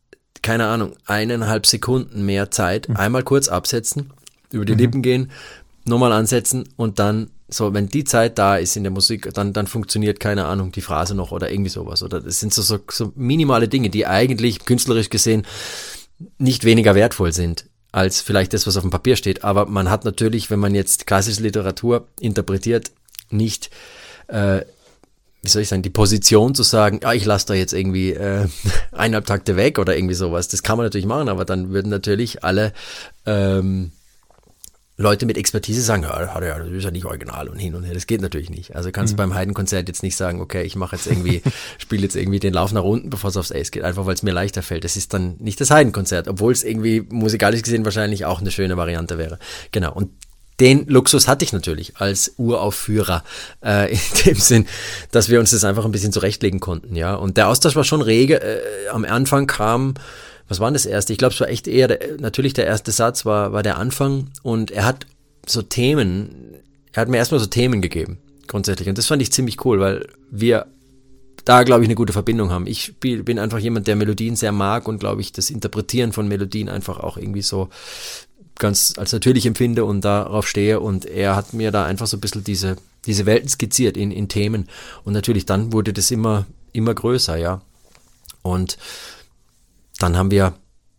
keine Ahnung, eineinhalb Sekunden mehr Zeit, einmal kurz absetzen, über die Lippen gehen, nochmal ansetzen und dann so, wenn die Zeit da ist in der Musik, dann, dann funktioniert, keine Ahnung, die Phrase noch oder irgendwie sowas. Oder das sind so, so, so minimale Dinge, die eigentlich künstlerisch gesehen nicht weniger wertvoll sind als vielleicht das, was auf dem Papier steht. Aber man hat natürlich, wenn man jetzt klassische Literatur interpretiert, nicht, äh, wie soll ich sagen, die Position zu sagen, ja, ich lasse da jetzt irgendwie äh, eineinhalb Takte weg oder irgendwie sowas. Das kann man natürlich machen, aber dann würden natürlich alle ähm, Leute mit Expertise sagen, ja, ja, das ist ja nicht original und hin und her. Das geht natürlich nicht. Also kannst du mhm. beim Haydn-Konzert jetzt nicht sagen, okay, ich mache jetzt irgendwie, spiele jetzt irgendwie den Lauf nach unten, bevor es aufs Ace geht, einfach weil es mir leichter fällt. Das ist dann nicht das Haydn-Konzert, obwohl es irgendwie musikalisch gesehen wahrscheinlich auch eine schöne Variante wäre. Genau. Und den Luxus hatte ich natürlich als Uraufführer, äh, in dem Sinn, dass wir uns das einfach ein bisschen zurechtlegen konnten, ja. Und der Austausch war schon rege. Äh, am Anfang kam, was war denn das erste? Ich glaube, es war echt eher, der, natürlich der erste Satz war, war der Anfang und er hat so Themen, er hat mir erstmal so Themen gegeben, grundsätzlich. Und das fand ich ziemlich cool, weil wir da, glaube ich, eine gute Verbindung haben. Ich spiel, bin einfach jemand, der Melodien sehr mag und, glaube ich, das Interpretieren von Melodien einfach auch irgendwie so ganz als natürlich empfinde und darauf stehe. Und er hat mir da einfach so ein bisschen diese, diese Welten skizziert in, in Themen. Und natürlich dann wurde das immer, immer größer, ja. Und dann haben wir,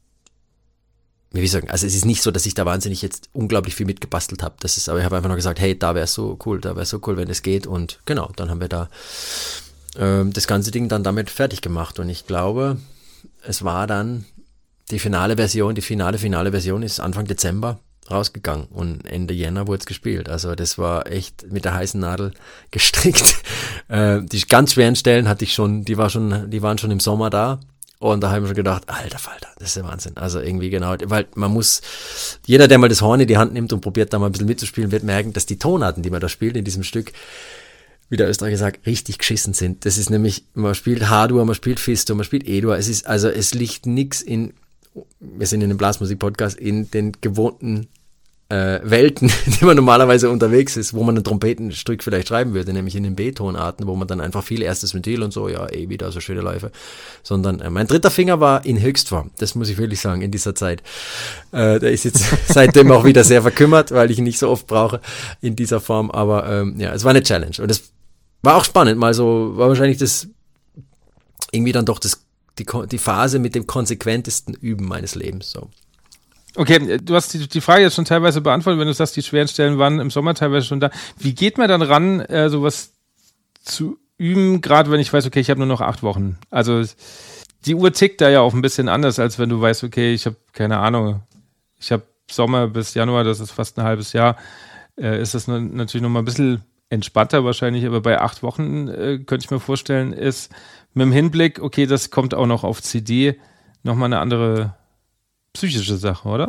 wie will ich sagen, also es ist nicht so, dass ich da wahnsinnig jetzt unglaublich viel mitgebastelt habe. Das ist, aber ich habe einfach nur gesagt, hey, da wäre es so cool, da wäre es so cool, wenn es geht. Und genau, dann haben wir da äh, das ganze Ding dann damit fertig gemacht. Und ich glaube, es war dann die finale Version, die finale, finale Version ist Anfang Dezember rausgegangen und Ende Jänner wurde es gespielt. Also das war echt mit der heißen Nadel gestrickt. äh, die ganz schweren Stellen hatte ich schon, die war schon, die waren schon im Sommer da. Und da haben wir schon gedacht, alter Falter, das ist der Wahnsinn. Also irgendwie genau, weil man muss, jeder, der mal das Horn in die Hand nimmt und probiert da mal ein bisschen mitzuspielen, wird merken, dass die Tonarten, die man da spielt in diesem Stück, wie der Österreicher sagt, richtig geschissen sind. Das ist nämlich, man spielt H-Dur, man spielt Fis-Dur, man spielt E-Dur. Es ist, also es liegt nix in, wir sind in einem Blasmusik-Podcast, in den gewohnten äh, Welten, die man normalerweise unterwegs ist, wo man ein Trompetenstück vielleicht schreiben würde, nämlich in den B-Tonarten, wo man dann einfach viel erstes Ventil und so, ja, eh wieder so schöne Läufe, sondern äh, mein dritter Finger war in Höchstform, das muss ich wirklich sagen, in dieser Zeit. Äh, der ist jetzt seitdem auch wieder sehr verkümmert, weil ich ihn nicht so oft brauche in dieser Form, aber ähm, ja, es war eine Challenge und es war auch spannend, mal so, war wahrscheinlich das, irgendwie dann doch das, die, die Phase mit dem konsequentesten Üben meines Lebens, so. Okay, du hast die, die Frage jetzt schon teilweise beantwortet, wenn du sagst, die schweren Stellen waren im Sommer teilweise schon da. Wie geht man dann ran, äh, sowas zu üben, gerade wenn ich weiß, okay, ich habe nur noch acht Wochen? Also die Uhr tickt da ja auch ein bisschen anders, als wenn du weißt, okay, ich habe keine Ahnung, ich habe Sommer bis Januar, das ist fast ein halbes Jahr, äh, ist das n- natürlich nochmal ein bisschen entspannter wahrscheinlich, aber bei acht Wochen äh, könnte ich mir vorstellen, ist mit dem Hinblick, okay, das kommt auch noch auf C D, nochmal eine andere psychische Sache, oder?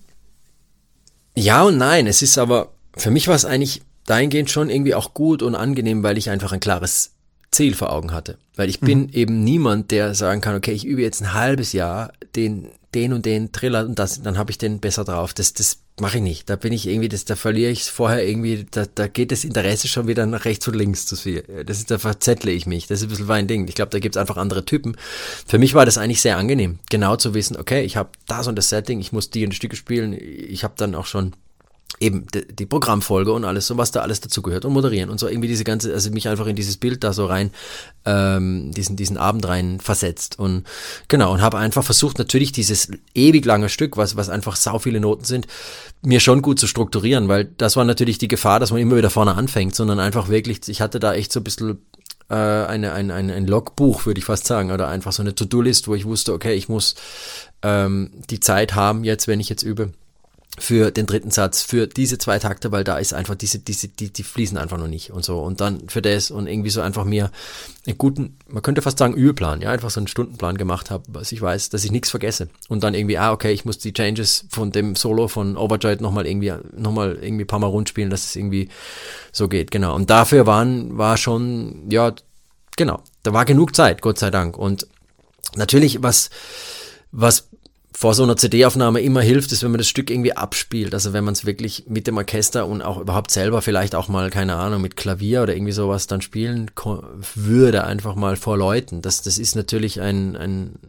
Ja und nein, es ist aber, für mich war es eigentlich dahingehend schon irgendwie auch gut und angenehm, weil ich einfach ein klares Ziel vor Augen hatte. Weil ich bin mhm. eben niemand, der sagen kann, okay, ich übe jetzt ein halbes Jahr den, den und den Triller und das, dann habe ich den besser drauf. Das, das mache ich nicht. Da bin ich irgendwie, das, da verliere ich vorher irgendwie, da, da geht das Interesse schon wieder nach rechts und links zu viel. Das ist, da verzettle ich mich. Das ist ein bisschen mein Ding. Ich glaube, da gibt es einfach andere Typen. Für mich war das eigentlich sehr angenehm, genau zu wissen, okay, ich habe das und das Setting, ich muss die und die Stücke spielen. Ich habe dann auch schon eben die, die Programmfolge und alles, so was da alles dazu gehört und moderieren und so irgendwie diese ganze, also mich einfach in dieses Bild da so rein, ähm, diesen diesen Abend rein versetzt und genau und habe einfach versucht natürlich dieses ewig lange Stück, was was einfach sau viele Noten sind, mir schon gut zu strukturieren, weil das war natürlich die Gefahr, dass man immer wieder vorne anfängt, sondern einfach wirklich, ich hatte da echt so ein bisschen äh, eine ein ein ein Logbuch, würde ich fast sagen, oder einfach so eine To-Do-List, wo ich wusste, okay, ich muss ähm, die Zeit haben jetzt, wenn ich jetzt übe, für den dritten Satz, für diese zwei Takte, weil da ist einfach diese, diese, die, die fließen einfach noch nicht und so. Und dann für das und irgendwie so einfach mir einen guten, man könnte fast sagen Übeplan, ja, einfach so einen Stundenplan gemacht habe, was ich weiß, dass ich nichts vergesse. Und dann irgendwie, ah, okay, ich muss die Changes von dem Solo von Overjoyed nochmal irgendwie, nochmal irgendwie ein paar Mal rund spielen, dass es irgendwie so geht, genau. Und dafür waren, war schon, ja, genau, da war genug Zeit, Gott sei Dank. Und natürlich, was, was vor so einer C D-Aufnahme immer hilft, ist, wenn man das Stück irgendwie abspielt, also wenn man es wirklich mit dem Orchester und auch überhaupt selber vielleicht auch mal, keine Ahnung, mit Klavier oder irgendwie sowas dann spielen ko- würde, einfach mal vor Leuten. Das, das ist natürlich ein, ein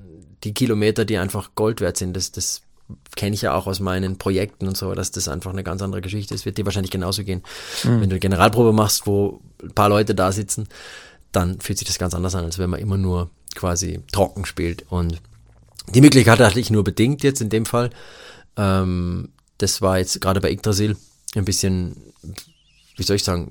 die Kilometer, die einfach Gold wert sind. Das, das kenne ich ja auch aus meinen Projekten und so, dass das einfach eine ganz andere Geschichte ist. Wird dir wahrscheinlich genauso gehen. Mhm. Wenn du eine Generalprobe machst, wo ein paar Leute da sitzen, dann fühlt sich das ganz anders an, als wenn man immer nur quasi trocken spielt. Und die Möglichkeit hatte ich nur bedingt jetzt in dem Fall. Ähm, das war jetzt gerade bei Yggdrasil ein bisschen, wie soll ich sagen,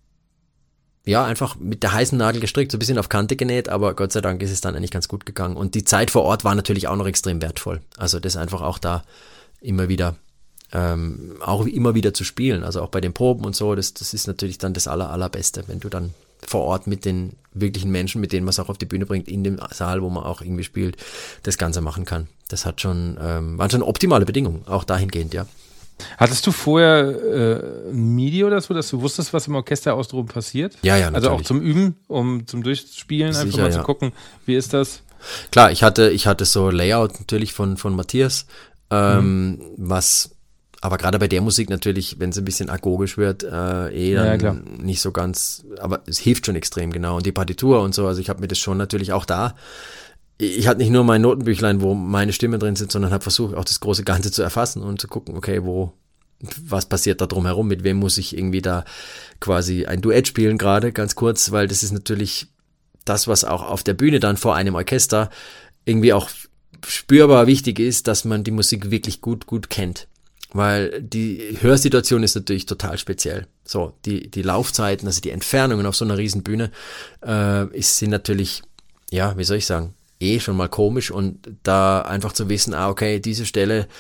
ja, einfach mit der heißen Nadel gestrickt, so ein bisschen auf Kante genäht, aber Gott sei Dank ist es dann eigentlich ganz gut gegangen. Und die Zeit vor Ort war natürlich auch noch extrem wertvoll. Also das einfach auch da immer wieder, ähm, auch immer wieder zu spielen, also auch bei den Proben und so, das, das ist natürlich dann das aller, allerbeste, wenn du dann vor Ort mit den wirklichen Menschen, mit denen man es auch auf die Bühne bringt, in dem Saal, wo man auch irgendwie spielt, das Ganze machen kann. Das hat schon, ähm, waren schon optimale Bedingungen, auch dahingehend, ja. Hattest du vorher äh, ein MIDI oder so, dass du wusstest, was im Orchester außenrum passiert? Ja, ja, natürlich. Also auch zum Üben, um zum Durchspielen, Sicher, einfach mal ja. zu gucken, wie ist das? Klar, ich hatte, ich hatte so Layout natürlich von, von Matthias, ähm, mhm. was aber gerade bei der Musik natürlich, wenn es ein bisschen agogisch wird, äh, eh dann ja, nicht so ganz, aber es hilft schon extrem, genau. Und die Partitur und so, also ich habe mir das schon natürlich auch da, ich hatte nicht nur mein Notenbüchlein, wo meine Stimme drin sind, sondern habe versucht, auch das große Ganze zu erfassen und zu gucken, okay, wo, was passiert da drumherum, mit wem muss ich irgendwie da quasi ein Duett spielen gerade, ganz kurz, weil das ist natürlich das, was auch auf der Bühne dann vor einem Orchester irgendwie auch spürbar wichtig ist, dass man die Musik wirklich gut, gut kennt. Weil die Hörsituation ist natürlich total speziell. So, die, die Laufzeiten, also die Entfernungen auf so einer riesen Bühne, äh, ist, sind natürlich, ja, wie soll ich sagen, eh schon mal komisch und da einfach zu wissen, ah, okay, diese Stelle,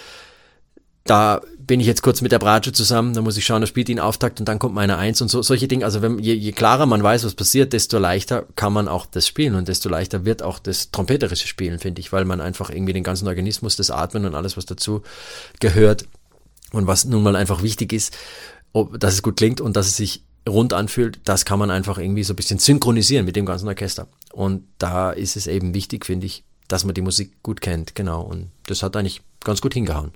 da bin ich jetzt kurz mit der Bratsche zusammen, da muss ich schauen, da spielt ihn Auftakt und dann kommt meine Eins und so, solche Dinge. Also wenn, je, je klarer man weiß, was passiert, desto leichter kann man auch das spielen und desto leichter wird auch das trompeterische Spielen, finde ich, weil man einfach irgendwie den ganzen Organismus, das Atmen und alles, was dazu gehört, und was nun mal einfach wichtig ist, ob, dass es gut klingt und dass es sich rund anfühlt, das kann man einfach irgendwie so ein bisschen synchronisieren mit dem ganzen Orchester. Und da ist es eben wichtig, finde ich, dass man die Musik gut kennt, genau. Und das hat eigentlich ganz gut hingehauen.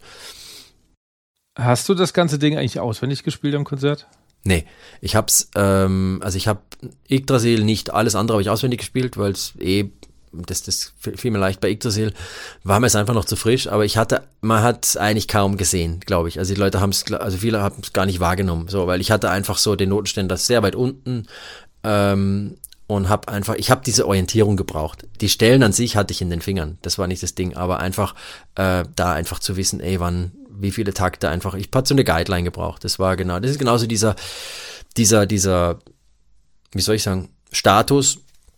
Hast du das ganze Ding eigentlich auswendig gespielt am Konzert? Nee, ich hab's, ähm, also ich habe Yggdrasil nicht, alles andere habe ich auswendig gespielt, weil es eh Das, das fiel mir leicht bei Yggdrasil, war mir es einfach noch zu frisch, aber ich hatte, man hat es eigentlich kaum gesehen, glaube ich. Also die Leute haben es, also viele haben es gar nicht wahrgenommen, so, weil ich hatte einfach so den Notenständer sehr weit unten ähm, und habe einfach, ich habe diese Orientierung gebraucht. Die Stellen an sich hatte ich in den Fingern, das war nicht das Ding, aber einfach äh, da einfach zu wissen, ey, wann, wie viele Takte einfach, ich hatte so eine Guideline gebraucht. Das war genau, das ist genauso dieser, dieser, dieser, wie soll ich sagen, Status,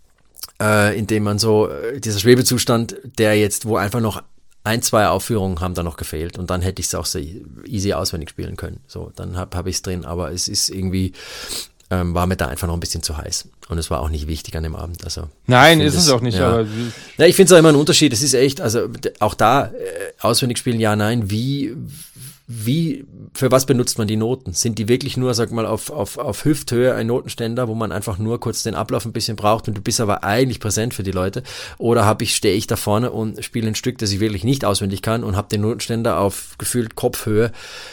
Äh, indem man so, äh, dieser Schwebezustand, der jetzt, wo einfach noch ein, zwei Aufführungen haben da noch gefehlt und dann hätte ich es auch sehr easy auswendig spielen können. So, dann habe hab ich es drin, aber es ist irgendwie, ähm, war mir da einfach noch ein bisschen zu heiß und es war auch nicht wichtig an dem Abend. Also Nein, ist es auch nicht. Ja. Aber ja, ich finde es auch immer ein Unterschied, es ist echt, also auch da, äh, auswendig spielen, ja, nein, wie, wie, für was benutzt man die Noten? Sind die wirklich nur, sag mal, auf, auf, auf Hüfthöhe ein Notenständer, wo man einfach nur kurz den Ablauf ein bisschen braucht und du bist aber eigentlich präsent für die Leute? Oder habe ich, stehe ich da vorne und spiele ein Stück, das ich wirklich nicht auswendig kann und habe den Notenständer auf gefühlt Kopfhöhe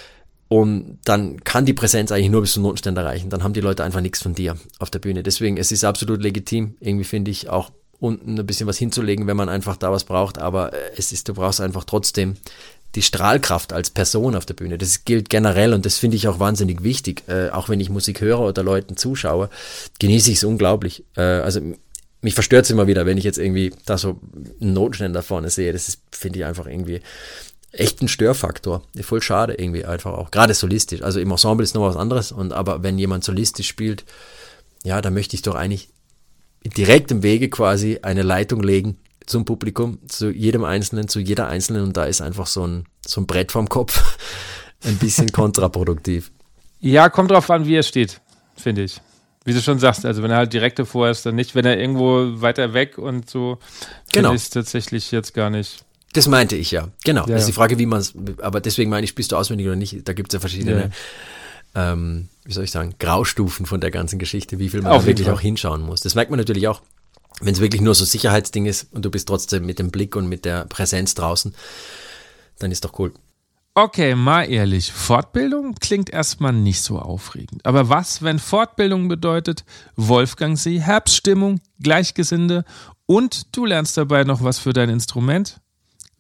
und dann kann die Präsenz eigentlich nur bis zum Notenständer reichen. Dann haben die Leute einfach nichts von dir auf der Bühne. Deswegen, es ist absolut legitim, irgendwie finde ich, auch unten ein bisschen was hinzulegen, wenn man einfach da was braucht, aber es ist, du brauchst einfach trotzdem die Strahlkraft als Person auf der Bühne, das gilt generell und das finde ich auch wahnsinnig wichtig. Äh, auch wenn ich Musik höre oder Leuten zuschaue, genieße ich es unglaublich. Äh, also mich verstört es immer wieder, wenn ich jetzt irgendwie da so einen Notenständer vorne sehe. Das ist, finde ich einfach irgendwie echt ein Störfaktor. Voll schade irgendwie einfach auch. Gerade solistisch. Also im Ensemble ist noch was anderes, und aber wenn jemand solistisch spielt, ja, da möchte ich doch eigentlich direkt im Wege quasi eine Leitung legen zum Publikum, zu jedem Einzelnen, zu jeder Einzelnen, und da ist einfach so ein, so ein Brett vorm Kopf ein bisschen kontraproduktiv. Ja, kommt drauf an, wie er steht, finde ich. Wie du schon sagst, also wenn er halt direkt davor ist, dann nicht, wenn er irgendwo weiter weg und so, genau. Finde ich es tatsächlich jetzt gar nicht. Das meinte ich ja, genau. Ja, das ist ja. die Frage, wie man es, aber deswegen meine ich, spielst du auswendig oder nicht, da gibt es ja verschiedene, ja. Ähm, wie soll ich sagen, Graustufen von der ganzen Geschichte, wie viel man da wirklich Fall. auch hinschauen muss. Das merkt man natürlich auch. Wenn es wirklich nur so Sicherheitsding ist und du bist trotzdem mit dem Blick und mit der Präsenz draußen, dann ist doch cool. Okay, mal ehrlich, Fortbildung klingt erstmal nicht so aufregend. Aber was, wenn Fortbildung bedeutet Wolfgangsee, Herbststimmung, Gleichgesinnte und du lernst dabei noch was für dein Instrument?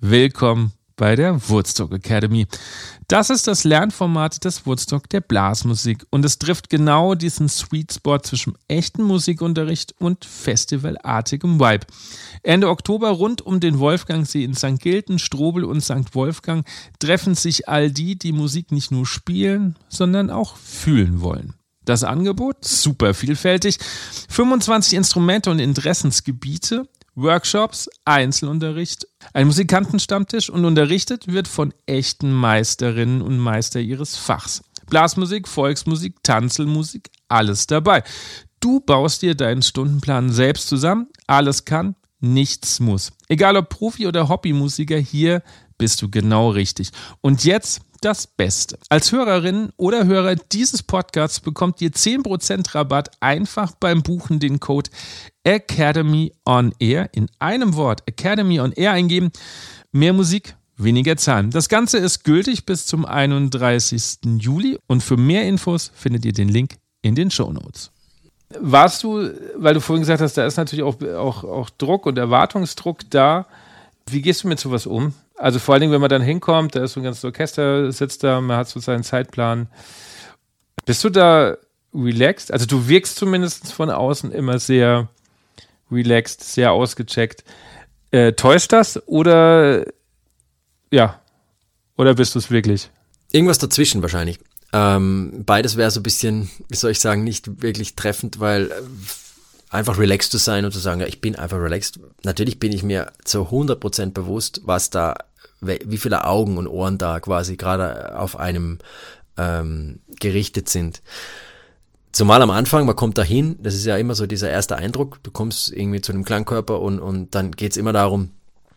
Willkommen bei der Woodstock Academy. Das ist das Lernformat des Woodstock der Blasmusik und es trifft genau diesen Sweet Spot zwischen echtem Musikunterricht und festivalartigem Vibe. Ende Oktober rund um den Wolfgangsee in Sankt Gilten, Strobel und Sankt Wolfgang treffen sich all die, die Musik nicht nur spielen, sondern auch fühlen wollen. Das Angebot? Super vielfältig. fünfundzwanzig Instrumente und Interessensgebiete, Workshops, Einzelunterricht, ein Musikantenstammtisch und unterrichtet wird von echten Meisterinnen und Meister ihres Fachs. Blasmusik, Volksmusik, Tanzelmusik, alles dabei. Du baust dir deinen Stundenplan selbst zusammen, alles kann, nichts muss. Egal ob Profi- oder Hobbymusiker, hier bist du genau richtig. Und jetzt das Beste. Als Hörerin oder Hörer dieses Podcasts bekommt ihr zehn Prozent Rabatt einfach beim Buchen den Code Academy on Air in einem Wort Academy on Air eingeben. Mehr Musik, weniger Zahlen. Das Ganze ist gültig bis zum einunddreißigsten Juli und für mehr Infos findet ihr den Link in den Shownotes. Warst du, weil du vorhin gesagt hast, da ist natürlich auch, auch, auch Druck und Erwartungsdruck da. Wie gehst du mit sowas um? Also vor allen Dingen, wenn man dann hinkommt, da ist so ein ganzes Orchester, sitzt da, man hat so seinen Zeitplan. Bist du da relaxed? Also du wirkst zumindest von außen immer sehr relaxed, sehr ausgecheckt. Äh, täuscht das oder ja, oder bist du es wirklich? Irgendwas dazwischen wahrscheinlich. Ähm, beides wäre so ein bisschen, wie soll ich sagen, nicht wirklich treffend, weil äh, einfach relaxed zu sein und zu sagen, ja, ich bin einfach relaxed. Natürlich bin ich mir zu hundert Prozent bewusst, was da, wie viele Augen und Ohren da quasi gerade auf einem ähm, gerichtet sind. Zumal am Anfang, man kommt da hin, das ist ja immer so dieser erste Eindruck, du kommst irgendwie zu einem Klangkörper und, und dann geht's immer darum,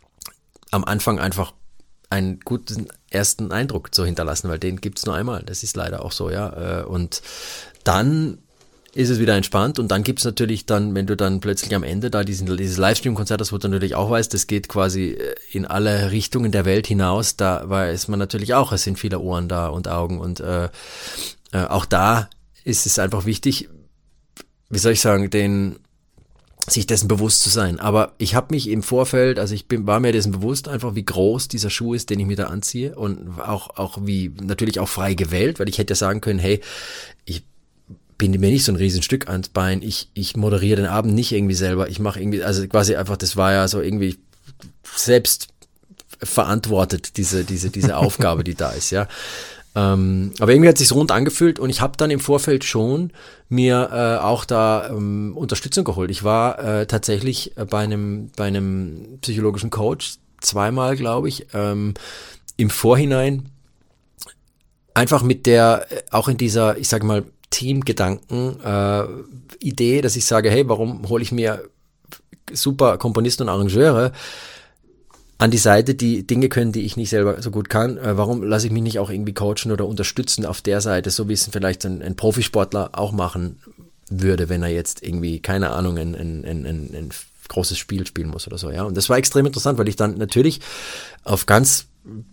am Anfang einfach einen guten ersten Eindruck zu hinterlassen, weil den gibt's nur einmal, das ist leider auch so, ja. Und dann ist es wieder entspannt und dann gibt's natürlich dann, wenn du dann plötzlich am Ende da diesen, dieses Livestream-Konzert hast, wo du natürlich auch weißt, das geht quasi in alle Richtungen der Welt hinaus, da weiß man natürlich auch, es sind viele Ohren da und Augen und äh, äh, auch da ist es einfach wichtig, wie soll ich sagen, den sich dessen bewusst zu sein. Aber ich habe mich im Vorfeld, also ich bin, war mir dessen bewusst, einfach wie groß dieser Schuh ist, den ich mir da anziehe und auch, auch wie, natürlich auch frei gewählt, weil ich hätte sagen können, hey, ich binde mir nicht so ein Riesenstück ans Bein, ich, ich moderiere den Abend nicht irgendwie selber, ich mache irgendwie, also quasi einfach, das war ja so irgendwie selbst verantwortet, diese, diese, diese Aufgabe, die da ist, ja. Ähm, aber irgendwie hat es sich rund angefühlt und ich habe dann im Vorfeld schon mir äh, auch da ähm, Unterstützung geholt. Ich war äh, tatsächlich bei einem, bei einem psychologischen Coach, zweimal glaube ich, ähm, im Vorhinein, einfach mit der, auch in dieser, ich sage mal, Teamgedanken, äh, Idee, dass ich sage, hey, warum hole ich mir super Komponisten und Arrangeure an die Seite, die Dinge können, die ich nicht selber so gut kann, äh, warum lasse ich mich nicht auch irgendwie coachen oder unterstützen auf der Seite, so wie es vielleicht ein, ein Profisportler auch machen würde, wenn er jetzt irgendwie, keine Ahnung, ein, ein, ein, ein, ein großes Spiel spielen muss oder so, ja. Und das war extrem interessant, weil ich dann natürlich auf ganz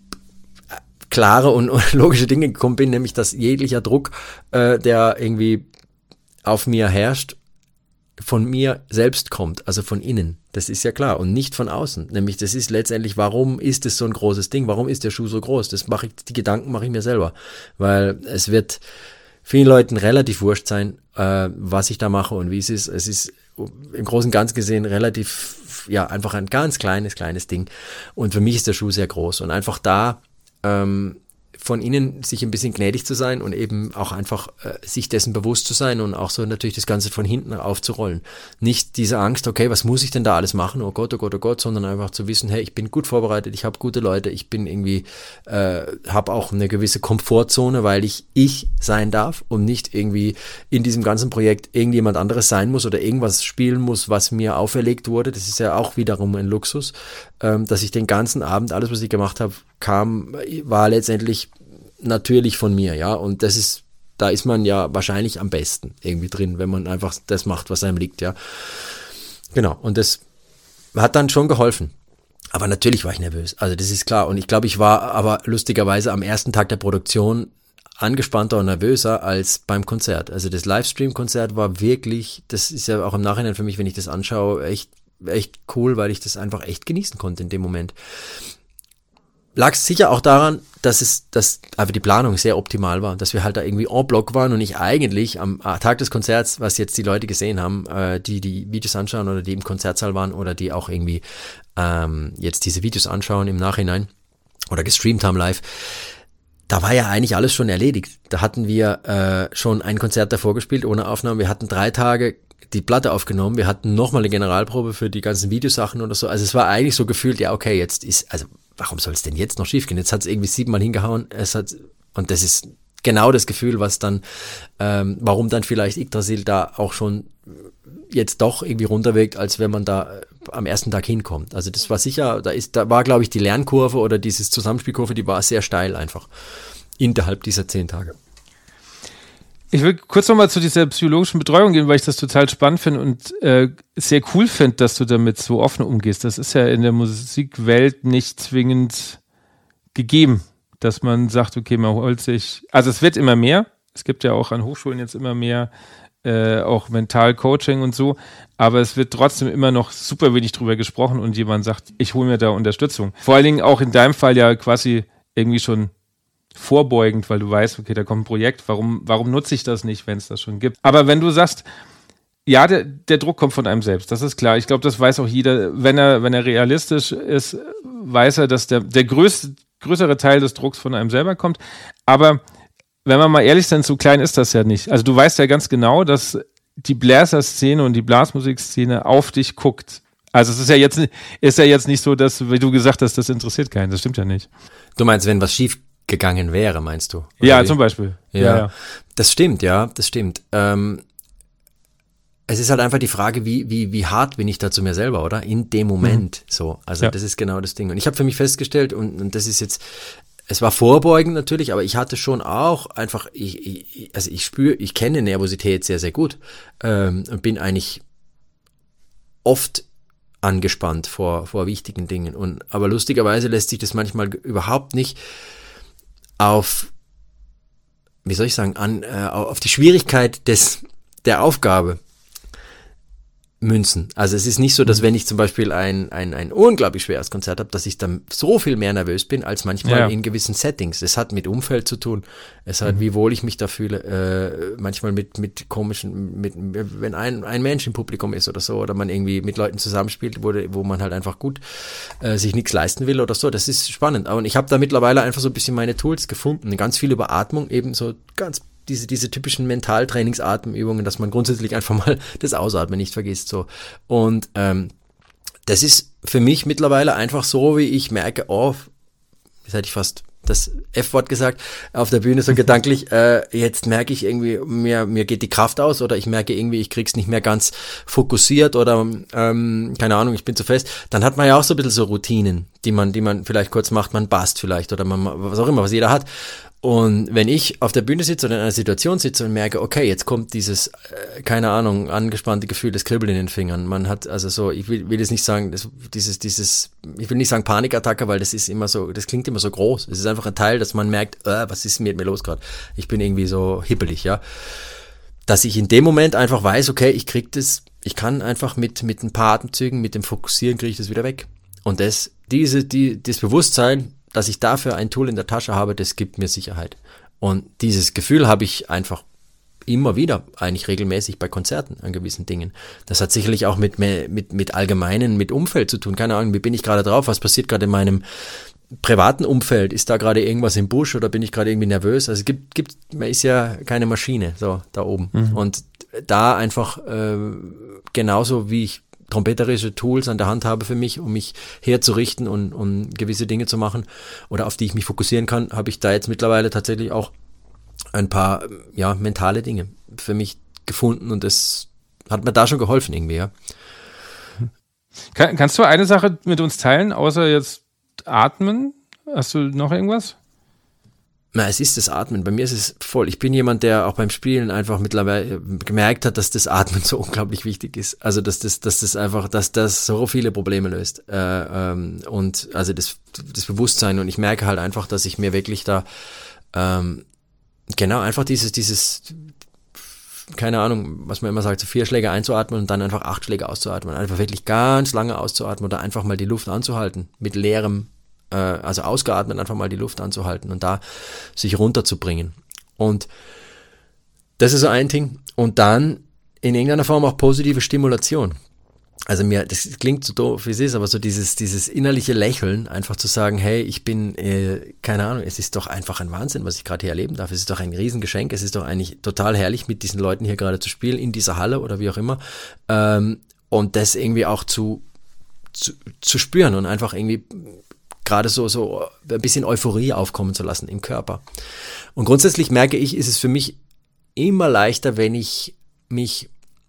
klare und, und logische Dinge gekommen bin, nämlich dass jeglicher Druck, äh, der irgendwie auf mir herrscht, von mir selbst kommt, also von innen. Das ist ja klar und nicht von außen. Nämlich das ist letztendlich, warum ist es so ein großes Ding? Warum ist der Schuh so groß? Das mache ich, die Gedanken mache ich mir selber, weil es wird vielen Leuten relativ wurscht sein, äh, was ich da mache und wie es ist. Es ist im Großen und Ganzen gesehen relativ, ja, einfach ein ganz kleines, kleines Ding. Und für mich ist der Schuh sehr groß und einfach da ähm, von innen sich ein bisschen gnädig zu sein und eben auch einfach äh, sich dessen bewusst zu sein und auch so natürlich das Ganze von hinten aufzurollen. Nicht diese Angst, okay, was muss ich denn da alles machen? Oh Gott, oh Gott, oh Gott, sondern einfach zu wissen, hey, ich bin gut vorbereitet, ich habe gute Leute, ich bin irgendwie, äh, habe auch eine gewisse Komfortzone, weil ich ich sein darf und nicht irgendwie in diesem ganzen Projekt irgendjemand anderes sein muss oder irgendwas spielen muss, was mir auferlegt wurde. Das ist ja auch wiederum ein Luxus, ähm, dass ich den ganzen Abend, alles, was ich gemacht habe, kam, war letztendlich natürlich von mir, ja, und das ist, da ist man ja wahrscheinlich am besten irgendwie drin, wenn man einfach das macht, was einem liegt, ja. Genau, und das hat dann schon geholfen. Aber natürlich war ich nervös, also das ist klar. Und ich glaube, ich war aber lustigerweise am ersten Tag der Produktion angespannter und nervöser als beim Konzert. Also das Livestream-Konzert war wirklich, das ist ja auch im Nachhinein für mich, wenn ich das anschaue, echt, echt cool, weil ich das einfach echt genießen konnte in dem Moment. lag es sicher auch daran, dass es, dass einfach die Planung sehr optimal war, dass wir halt da irgendwie en bloc waren und ich eigentlich am Tag des Konzerts, was jetzt die Leute gesehen haben, äh, die die Videos anschauen oder die im Konzertsaal waren oder die auch irgendwie ähm, jetzt diese Videos anschauen im Nachhinein oder gestreamt haben live, da war ja eigentlich alles schon erledigt. Da hatten wir äh, schon ein Konzert davor gespielt ohne Aufnahme, wir hatten drei Tage die Platte aufgenommen, wir hatten nochmal eine Generalprobe für die ganzen Videosachen oder so, also es war eigentlich so gefühlt, ja okay, jetzt ist, also warum soll es denn jetzt noch schief gehen? Jetzt hat es irgendwie siebenmal hingehauen, es hat, und das ist genau das Gefühl, was dann, ähm, warum dann vielleicht Yggdrasil da auch schon jetzt doch irgendwie runterwegt, als wenn man da äh, am ersten Tag hinkommt. Also das war sicher, da ist, da war glaube ich die Lernkurve oder dieses Zusammenspielkurve, die war sehr steil einfach innerhalb dieser zehn Tage. Ich will kurz nochmal zu dieser psychologischen Betreuung gehen, weil ich das total spannend finde und äh, sehr cool finde, dass du damit so offen umgehst. Das ist ja in der Musikwelt nicht zwingend gegeben, dass man sagt, okay, man holt sich, also es wird immer mehr, es gibt ja auch an Hochschulen jetzt immer mehr äh, auch Mental-Coaching und so, aber es wird trotzdem immer noch super wenig drüber gesprochen und jemand sagt, ich hole mir da Unterstützung. Vor allen Dingen auch in deinem Fall ja quasi irgendwie schon vorbeugend, weil du weißt, okay, da kommt ein Projekt, warum, warum nutze ich das nicht, wenn es das schon gibt? Aber wenn du sagst, ja, der, der Druck kommt von einem selbst, das ist klar. Ich glaube, das weiß auch jeder. Wenn er, wenn er realistisch ist, weiß er, dass der, der größte, größere Teil des Drucks von einem selber kommt. Aber wenn wir mal ehrlich sind, so klein ist das ja nicht. Also du weißt ja ganz genau, dass die Bläser-Szene und die Blasmusikszene auf dich guckt. Also es ist ja jetzt, ist ja jetzt nicht so, dass, wie du gesagt hast, das interessiert keinen. Das stimmt ja nicht. Du meinst, wenn was schief gegangen wäre, meinst du? Oder ja, wie? Zum Beispiel. Ja, ja, ja, das stimmt, ja, das stimmt. Ähm, es ist halt einfach die Frage, wie, wie, wie hart bin ich da zu mir selber, oder? In dem Moment, mhm. so. Also ja. Das ist genau das Ding. Und ich habe für mich festgestellt, und, und das ist jetzt, es war vorbeugend natürlich, aber ich hatte schon auch einfach, ich, ich, also ich spüre, ich kenne Nervosität sehr, sehr gut ähm, und bin eigentlich oft angespannt vor, vor wichtigen Dingen. Und, aber lustigerweise lässt sich das manchmal überhaupt nicht auf, wie soll ich sagen, an, äh, auf die Schwierigkeit des, der Aufgabe münzen. Also es ist nicht so, dass wenn ich zum Beispiel ein, ein, ein unglaublich schweres Konzert habe, dass ich dann so viel mehr nervös bin, als manchmal ja. in gewissen Settings. Es hat mit Umfeld zu tun, es hat, mhm. wie wohl ich mich da fühle, äh, manchmal mit, mit komischen, mit, wenn ein, ein Mensch im Publikum ist oder so, oder man irgendwie mit Leuten zusammenspielt, wo, wo man halt einfach gut äh, sich nichts leisten will oder so, das ist spannend. Und ich habe da mittlerweile einfach so ein bisschen meine Tools gefunden, ganz viel über Atmung, eben so ganz diese, diese typischen Mentaltrainingsatemübungen, dass man grundsätzlich einfach mal das Ausatmen nicht vergisst, so. Und ähm, das ist für mich mittlerweile einfach so, wie ich merke, oh, jetzt hätte ich fast das F-Wort gesagt, auf der Bühne so gedanklich, äh, jetzt merke ich irgendwie, mir, mir geht die Kraft aus oder ich merke irgendwie, ich krieg's nicht mehr ganz fokussiert oder ähm, keine Ahnung, ich bin zu fest. Dann hat man ja auch so ein bisschen so Routinen, die man, die man vielleicht kurz macht, man bast vielleicht oder man, was auch immer, was jeder hat. Und wenn ich auf der Bühne sitze oder in einer Situation sitze und merke, okay, jetzt kommt dieses, äh, keine Ahnung, angespannte Gefühl, das Kribbeln in den Fingern. Man hat also so, ich will, will jetzt nicht sagen, das, dieses, dieses, ich will nicht sagen Panikattacke, weil das ist immer so, das klingt immer so groß. Es ist einfach ein Teil, dass man merkt, äh, was ist mit mir los gerade? Ich bin irgendwie so hippelig, ja. Dass ich in dem Moment einfach weiß, okay, ich krieg das, ich kann einfach mit, mit ein paar Atemzügen, mit dem Fokussieren kriege ich das wieder weg. Und das, diese, die, das Bewusstsein, dass ich dafür ein Tool in der Tasche habe, das gibt mir Sicherheit. Und dieses Gefühl habe ich einfach immer wieder, eigentlich regelmäßig bei Konzerten an gewissen Dingen. Das hat sicherlich auch mit, mit, mit allgemeinen, mit Umfeld zu tun. Keine Ahnung, wie bin ich gerade drauf? Was passiert gerade in meinem privaten Umfeld? Ist da gerade irgendwas im Busch oder bin ich gerade irgendwie nervös? Also es gibt, gibt, man ist ja keine Maschine, so, da oben. Mhm. Und da einfach, äh, genauso wie ich trompeterische Tools an der Hand habe für mich, um mich herzurichten und um gewisse Dinge zu machen oder auf die ich mich fokussieren kann, habe ich da jetzt mittlerweile tatsächlich auch ein paar, ja, mentale Dinge für mich gefunden und das hat mir da schon geholfen irgendwie, ja. Kann, kannst du eine Sache mit uns teilen, außer jetzt Atmen? Hast du noch irgendwas? Na, es ist das Atmen. Bei mir ist es voll. Ich bin jemand, der auch beim Spielen einfach mittlerweile gemerkt hat, dass das Atmen so unglaublich wichtig ist. Also, dass das, dass das einfach, dass das so viele Probleme löst. Äh, ähm, und also das, das Bewusstsein. Und ich merke halt einfach, dass ich mir wirklich da, ähm, genau, einfach dieses, dieses, keine Ahnung, was man immer sagt, so vier Schläge einzuatmen und dann einfach acht Schläge auszuatmen. Einfach wirklich ganz lange auszuatmen oder einfach mal die Luft anzuhalten mit leerem äh, also ausgeatmet, einfach mal die Luft anzuhalten und da sich runterzubringen. Und das ist so ein Ding. Und dann in irgendeiner Form auch positive Stimulation. Also mir, das klingt so doof, wie es ist, aber so dieses, dieses innerliche Lächeln, einfach zu sagen, hey, ich bin, äh, keine Ahnung, es ist doch einfach ein Wahnsinn, was ich gerade hier erleben darf. Es ist doch ein Riesengeschenk, es ist doch eigentlich total herrlich, mit diesen Leuten hier gerade zu spielen, in dieser Halle oder wie auch immer. Ähm, und das irgendwie auch zu, zu, zu spüren und einfach irgendwie gerade so, so ein bisschen Euphorie aufkommen zu lassen im Körper. Und grundsätzlich merke ich, ist es für mich immer leichter, wenn ich mich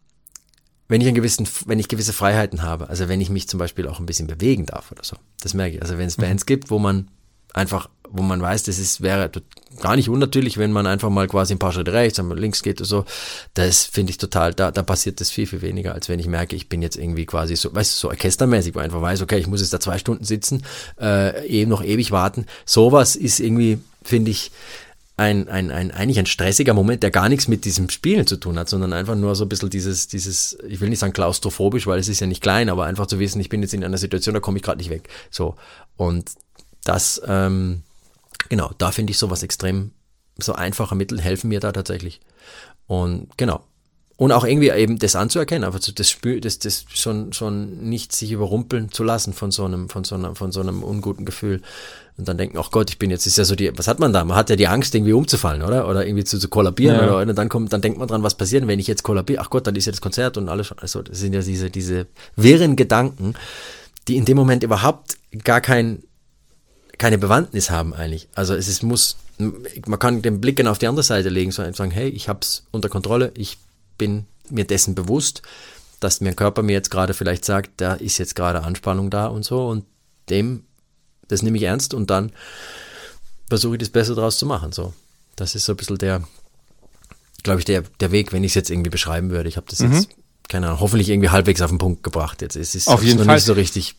Wenn ich, einen gewissen, wenn ich gewisse Freiheiten habe, also wenn ich mich zum Beispiel auch ein bisschen bewegen darf oder so, das merke ich. Also wenn es Bands gibt, wo man einfach, wo man weiß, das ist, wäre gar nicht unnatürlich, wenn man einfach mal quasi ein paar Schritte rechts, einmal links geht oder so, das finde ich total, da, da passiert das viel, viel weniger, als wenn ich merke, ich bin jetzt irgendwie quasi so, weißt du, so orchestermäßig, wo ich einfach weiß, okay, ich muss jetzt da zwei Stunden sitzen, äh, eben noch ewig warten. Sowas ist irgendwie, finde ich, Ein, ein, ein, eigentlich ein stressiger Moment, der gar nichts mit diesem Spielen zu tun hat, sondern einfach nur so ein bisschen dieses, dieses, ich will nicht sagen klaustrophobisch, weil es ist ja nicht klein, aber einfach zu wissen, ich bin jetzt in einer Situation, da komme ich gerade nicht weg. So. Und das, ähm, genau, da finde ich sowas extrem, so einfache Mittel helfen mir da tatsächlich. Und genau. Und auch irgendwie eben das anzuerkennen, aber das Spür, das, das schon, schon nicht sich überrumpeln zu lassen von so einem, von so einem, von so einem unguten Gefühl. Und dann denken, ach Gott, ich bin jetzt, ist ja so die, was hat man da? Man hat ja die Angst, irgendwie umzufallen, oder? Oder irgendwie zu, zu kollabieren, ja. oder? Und dann kommt, dann denkt man dran, was passiert, wenn ich jetzt kollabiere? Ach Gott, dann ist ja das Konzert und alles schon. Also, das sind ja diese, diese wirren Gedanken, die in dem Moment überhaupt gar kein, keine Bewandtnis haben eigentlich. Also, es ist, muss, man kann den Blick auf die andere Seite legen, so sagen, hey, ich hab's unter Kontrolle, ich bin mir dessen bewusst, dass mein Körper mir jetzt gerade vielleicht sagt, da ist jetzt gerade Anspannung da und so, und dem, das nehme ich ernst und dann versuche ich das Beste draus zu machen. So, das ist so ein bisschen der, glaube ich, der, der Weg, wenn ich es jetzt irgendwie beschreiben würde. Ich habe das mhm. jetzt, keine Ahnung, hoffentlich irgendwie halbwegs auf den Punkt gebracht. Jetzt es ist auf jeden noch Fall nicht so richtig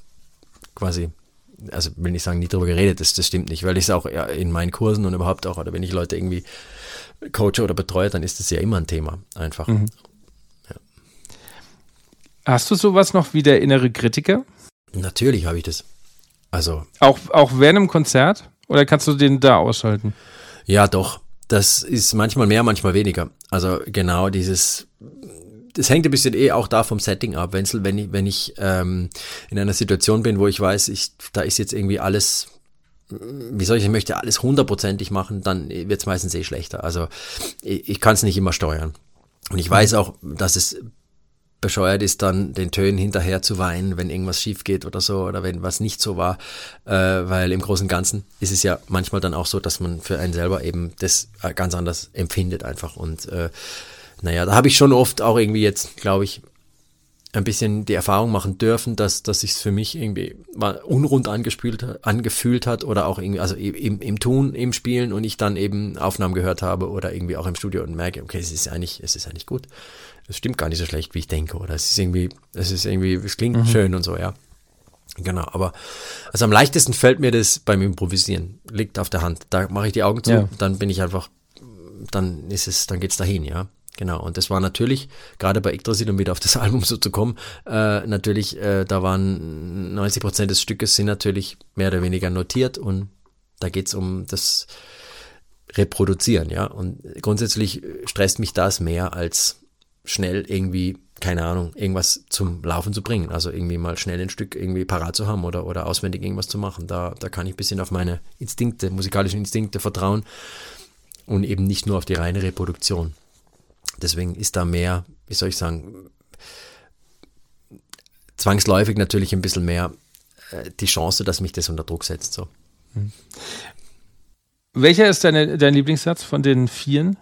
quasi, also will nicht sagen, nie drüber geredet, das, das stimmt nicht, weil ich es auch ja, in meinen Kursen und überhaupt auch, oder wenn ich Leute irgendwie coache oder betreue, dann ist das ja immer ein Thema, einfach. Mhm. Ja. Hast du sowas noch wie der innere Kritiker? Natürlich habe ich das. Also auch, auch während einem Konzert? Oder kannst du den da ausschalten? Ja, doch. Das ist manchmal mehr, manchmal weniger. Also genau dieses, das hängt ein bisschen eh auch da vom Setting ab. Wenzel, wenn ich, wenn ich ähm, in einer Situation bin, wo ich weiß, ich, da ist jetzt irgendwie alles, wie soll ich, ich möchte alles hundertprozentig machen, dann wird es meistens eh schlechter. Also ich, ich kann es nicht immer steuern. Und ich weiß auch, dass es bescheuert ist, dann den Tönen hinterher zu weinen, wenn irgendwas schief geht oder so, oder wenn was nicht so war, äh, weil im Großen und Ganzen ist es ja manchmal dann auch so, dass man für einen selber eben das ganz anders empfindet einfach. Und äh, naja, da habe ich schon oft auch irgendwie jetzt, glaube ich, ein bisschen die Erfahrung machen dürfen, dass dass sich es für mich irgendwie mal unrund angespült, angefühlt hat, oder auch irgendwie, also im, im Tun, im Spielen, und ich dann eben Aufnahmen gehört habe oder irgendwie auch im Studio und merke, okay, es ist eigentlich, es ist eigentlich gut. Es stimmt gar nicht so schlecht, wie ich denke, oder es ist irgendwie, es ist irgendwie, es klingt mhm. schön und so, ja. Genau, aber also am leichtesten fällt mir das beim Improvisieren, liegt auf der Hand. Da mache ich die Augen zu, ja. dann bin ich einfach, dann ist es, dann geht's dahin, ja. Genau, und das war natürlich, gerade bei Yggdrasil, um wieder auf das Album so zu kommen, äh, natürlich, äh, da waren neunzig Prozent des Stückes sind natürlich mehr oder weniger notiert, und da geht's um das Reproduzieren, ja. Und grundsätzlich stresst mich das mehr als schnell irgendwie, keine Ahnung, irgendwas zum Laufen zu bringen. Also irgendwie mal schnell ein Stück irgendwie parat zu haben oder, oder auswendig irgendwas zu machen. Da, da kann ich ein bisschen auf meine Instinkte, musikalischen Instinkte vertrauen und eben nicht nur auf die reine Reproduktion. Deswegen ist da mehr, wie soll ich sagen, zwangsläufig natürlich ein bisschen mehr äh, die Chance, dass mich das unter Druck setzt. So. Hm. Welcher ist deine, dein Lieblingssatz von den vieren?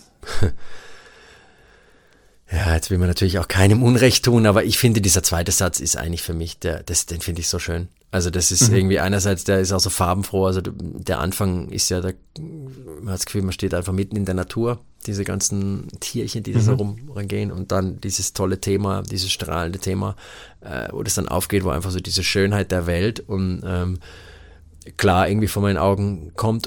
Ja, jetzt will man natürlich auch keinem Unrecht tun, aber ich finde, dieser zweite Satz ist eigentlich für mich, der, das, den finde ich so schön. Also das ist mhm. irgendwie einerseits, der ist auch so farbenfroh, also der Anfang ist ja, der, man hat das Gefühl, man steht einfach mitten in der Natur, diese ganzen Tierchen, die da mhm. so rumgehen, und dann dieses tolle Thema, dieses strahlende Thema, äh, wo das dann aufgeht, wo einfach so diese Schönheit der Welt und ähm, klar irgendwie vor meinen Augen kommt.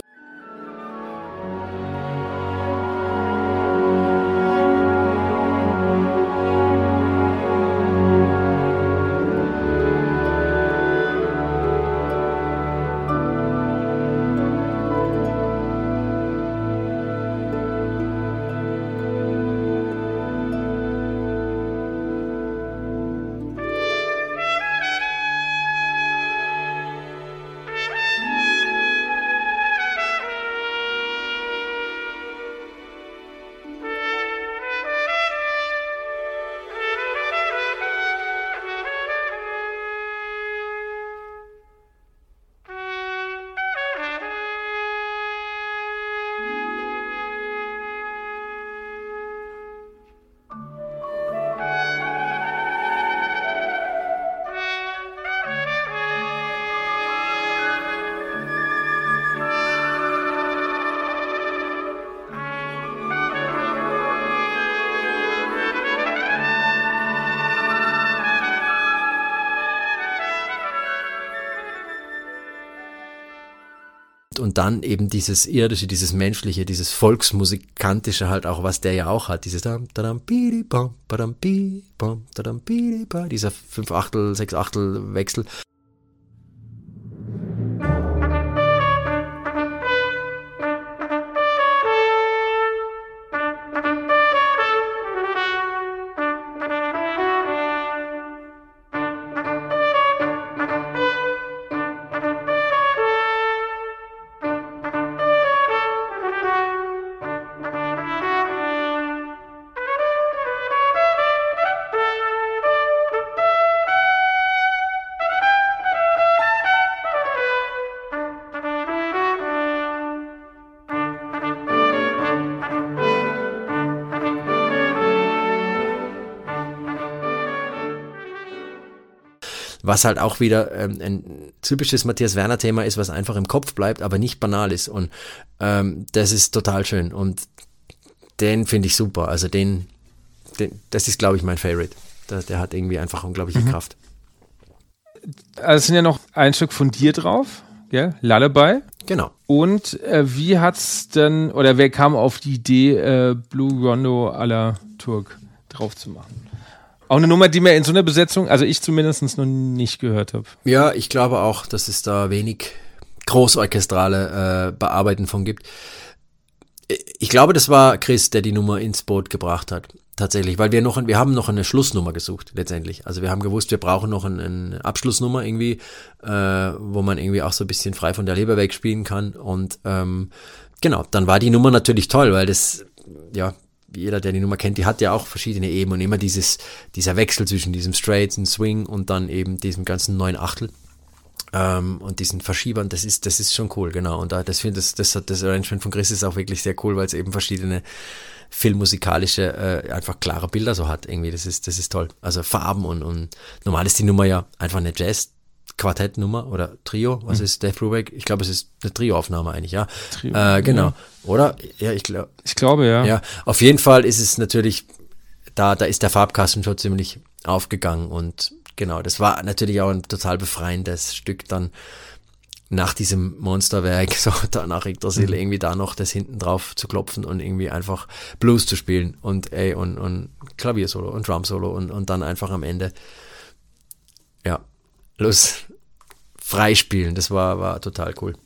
und dann eben dieses irdische, dieses menschliche, dieses volksmusikantische halt auch, was der ja auch hat, dieses dam, dadam, bidi, bam, badam, bi, bam, dadam, bidi, ba, dieser fünf Achtel, sechs Achtel Wechsel. Was halt auch wieder ähm, ein typisches Matthias Werner-Thema ist, was einfach im Kopf bleibt, aber nicht banal ist. Und ähm, das ist total schön. Und den finde ich super. Also den, den das ist, glaube ich, mein Favorite. Der, der hat irgendwie einfach unglaubliche mhm. Kraft. Also es sind ja noch ein Stück von dir drauf, gell? Lullaby. Genau. Und äh, wie hat's denn, oder wer kam auf die Idee, äh, Blue Rondo à la Turk drauf zu machen? Auch eine Nummer, die mir in so einer Besetzung, also ich zumindest noch nicht gehört habe. Ja, ich glaube auch, dass es da wenig großorchestrale äh, Bearbeiten von gibt. Ich glaube, das war Chris, der die Nummer ins Boot gebracht hat. Tatsächlich, weil wir noch, wir haben noch eine Schlussnummer gesucht, letztendlich. Also wir haben gewusst, wir brauchen noch eine, eine Abschlussnummer irgendwie, äh, wo man irgendwie auch so ein bisschen frei von der Leber weg spielen kann. Und ähm, genau, dann war die Nummer natürlich toll, weil das, ja, jeder, der die Nummer kennt, die hat ja auch verschiedene Ebenen und immer dieses, dieser Wechsel zwischen diesem Straight und Swing und dann eben diesem ganzen neun Achtel ähm, und diesen Verschiebern, das ist, das ist schon cool, genau. Und da, das finde das, das hat das Arrangement von Chris ist auch wirklich sehr cool, weil es eben verschiedene filmmusikalische, äh, einfach klare Bilder so hat irgendwie. Das ist, das ist toll. Also Farben und, und normal ist die Nummer ja einfach eine Jazz Quartettnummer oder Trio, was mhm. ist Dave Brubeck? Ich glaube, es ist eine Trio-Aufnahme eigentlich, ja. Trio, äh, genau, ja. Oder? Ja, ich glaube. Ich glaube, ja. Ja, auf jeden Fall ist es natürlich, da, da ist der Farbkasten schon ziemlich aufgegangen und genau, das war natürlich auch ein total befreiendes Stück dann nach diesem Monsterwerk, so da nach Yggdrasil mhm. irgendwie da noch das hinten drauf zu klopfen und irgendwie einfach Blues zu spielen und ey, und, und Klaviersolo und Drumsolo und, und dann einfach am Ende, ja, los freispielen, das war, war total cool.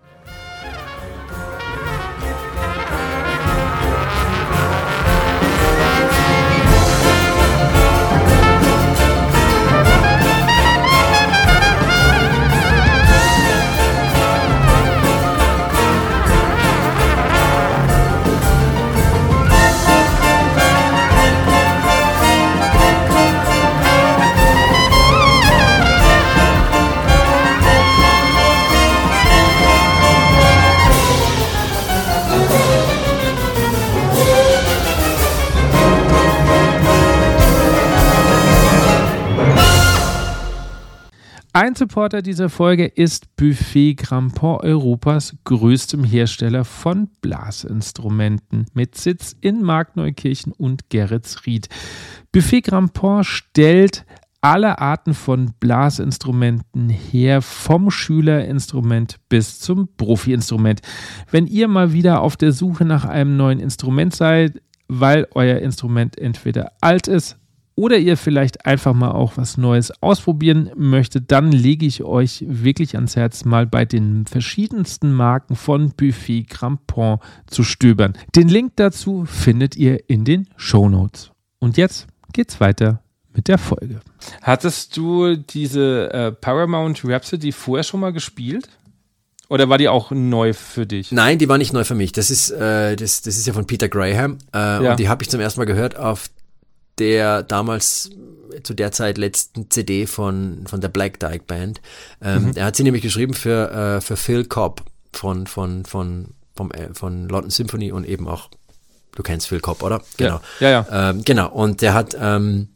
Ein Supporter dieser Folge ist Buffet Grandpont, Europas größtem Hersteller von Blasinstrumenten mit Sitz in Markneukirchen und Geretsried. Buffet Grandpont stellt alle Arten von Blasinstrumenten her, vom Schülerinstrument bis zum Profi-Instrument. Wenn ihr mal wieder auf der Suche nach einem neuen Instrument seid, weil euer Instrument entweder alt ist, oder ihr vielleicht einfach mal auch was Neues ausprobieren möchtet, dann lege ich euch wirklich ans Herz, mal bei den verschiedensten Marken von Buffet Grandpont zu stöbern. Den Link dazu findet ihr in den Shownotes. Und jetzt geht's weiter mit der Folge. Hattest du diese äh, Paramount Rhapsody vorher schon mal gespielt? Oder war die auch neu für dich? Nein, die war nicht neu für mich. Das ist, äh, das, das ist ja von Peter Graham. Äh, ja. Und die habe ich zum ersten Mal gehört auf der damals zu der Zeit letzten C D von von der Black Dyke Band. Ähm, mhm. Er hat sie nämlich geschrieben für äh, für Phil Cobb von von von vom, äh, von London Symphony und eben auch, du kennst Phil Cobb, oder? Genau. Ja, ja. ja. Ähm, genau. Und der hat ähm,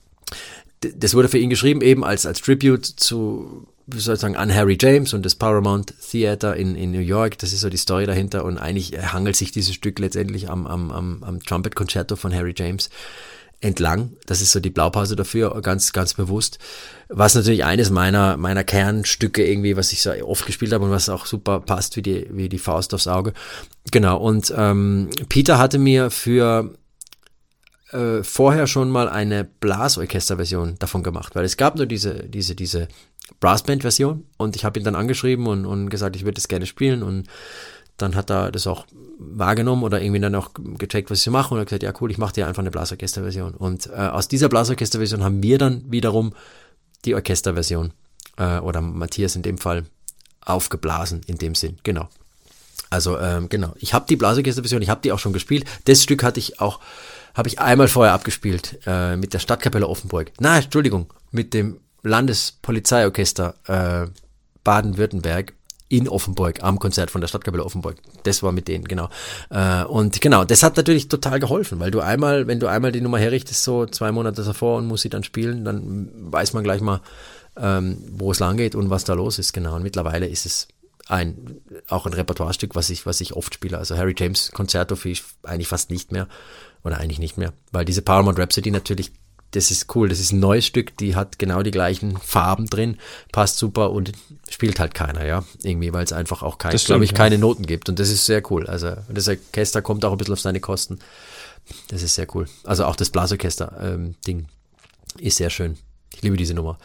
d- das wurde für ihn geschrieben eben als als Tribute zu, wie soll ich sagen, an Harry James und das Paramount Theater in in New York. Das ist so die Story dahinter und eigentlich hangelt sich dieses Stück letztendlich am am am, am Trumpet Concerto von Harry James entlang. Das ist so die Blaupause dafür, ganz, ganz bewusst. Was natürlich eines meiner, meiner Kernstücke irgendwie, was ich so oft gespielt habe und was auch super passt wie die, wie die Faust aufs Auge. Genau. Und ähm, Peter hatte mir für äh, vorher schon mal eine Blasorchester-Version davon gemacht, weil es gab nur diese, diese, diese Brassband-Version und ich habe ihn dann angeschrieben und, und gesagt, ich würde das gerne spielen und dann hat er das auch wahrgenommen oder irgendwie dann auch gecheckt, was ich so mache und hat gesagt, ja cool, ich mache dir einfach eine Blasorchester-Version. Und äh, aus dieser Blasorchester-Version haben wir dann wiederum die Orchesterversion äh, oder Matthias in dem Fall aufgeblasen in dem Sinn, genau. Also ähm, genau, ich habe die Blasorchester-Version, ich habe die auch schon gespielt. Das Stück hatte ich auch, habe ich einmal vorher abgespielt äh, mit der Stadtkapelle Offenburg. Nein, Entschuldigung, mit dem Landespolizeiorchester äh, Baden-Württemberg in Offenburg, am Konzert von der Stadtkapelle Offenburg. Das war mit denen, genau. Äh, und genau, das hat natürlich total geholfen, weil du einmal, wenn du einmal die Nummer herrichtest, so zwei Monate davor und musst sie dann spielen, dann weiß man gleich mal, ähm, wo es lang geht und was da los ist, genau. Und mittlerweile ist es ein, auch ein Repertoirestück, was ich, was ich oft spiele. Also Harry James Concerto für ich eigentlich fast nicht mehr, oder eigentlich nicht mehr, weil diese Paramount Rhapsody natürlich, das ist cool, das ist ein neues Stück, die hat genau die gleichen Farben drin, passt super und spielt halt keiner, ja, irgendwie, weil es einfach auch, kein, glaube ich, ja. keine Noten gibt und das ist sehr cool, also das Orchester kommt auch ein bisschen auf seine Kosten, das ist sehr cool, also auch das Blasorchester-Ding ähm, ist sehr schön, ich liebe diese Nummer.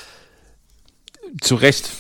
Zu Recht.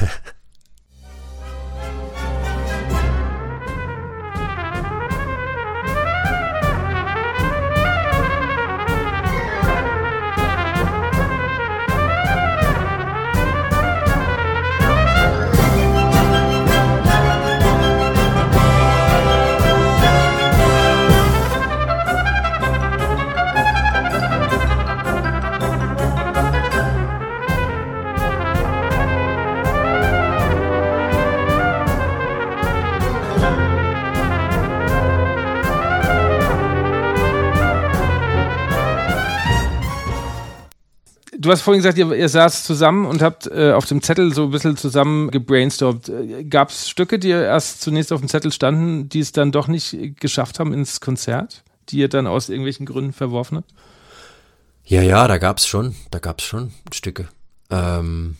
Du hast vorhin gesagt, ihr, ihr saßt zusammen und habt äh, auf dem Zettel so ein bisschen zusammen gebrainstormt. Gab es Stücke, die erst zunächst auf dem Zettel standen, die es dann doch nicht geschafft haben ins Konzert, die ihr dann aus irgendwelchen Gründen verworfen habt? Ja, ja, da gab's schon, da gab's schon Stücke. Ähm,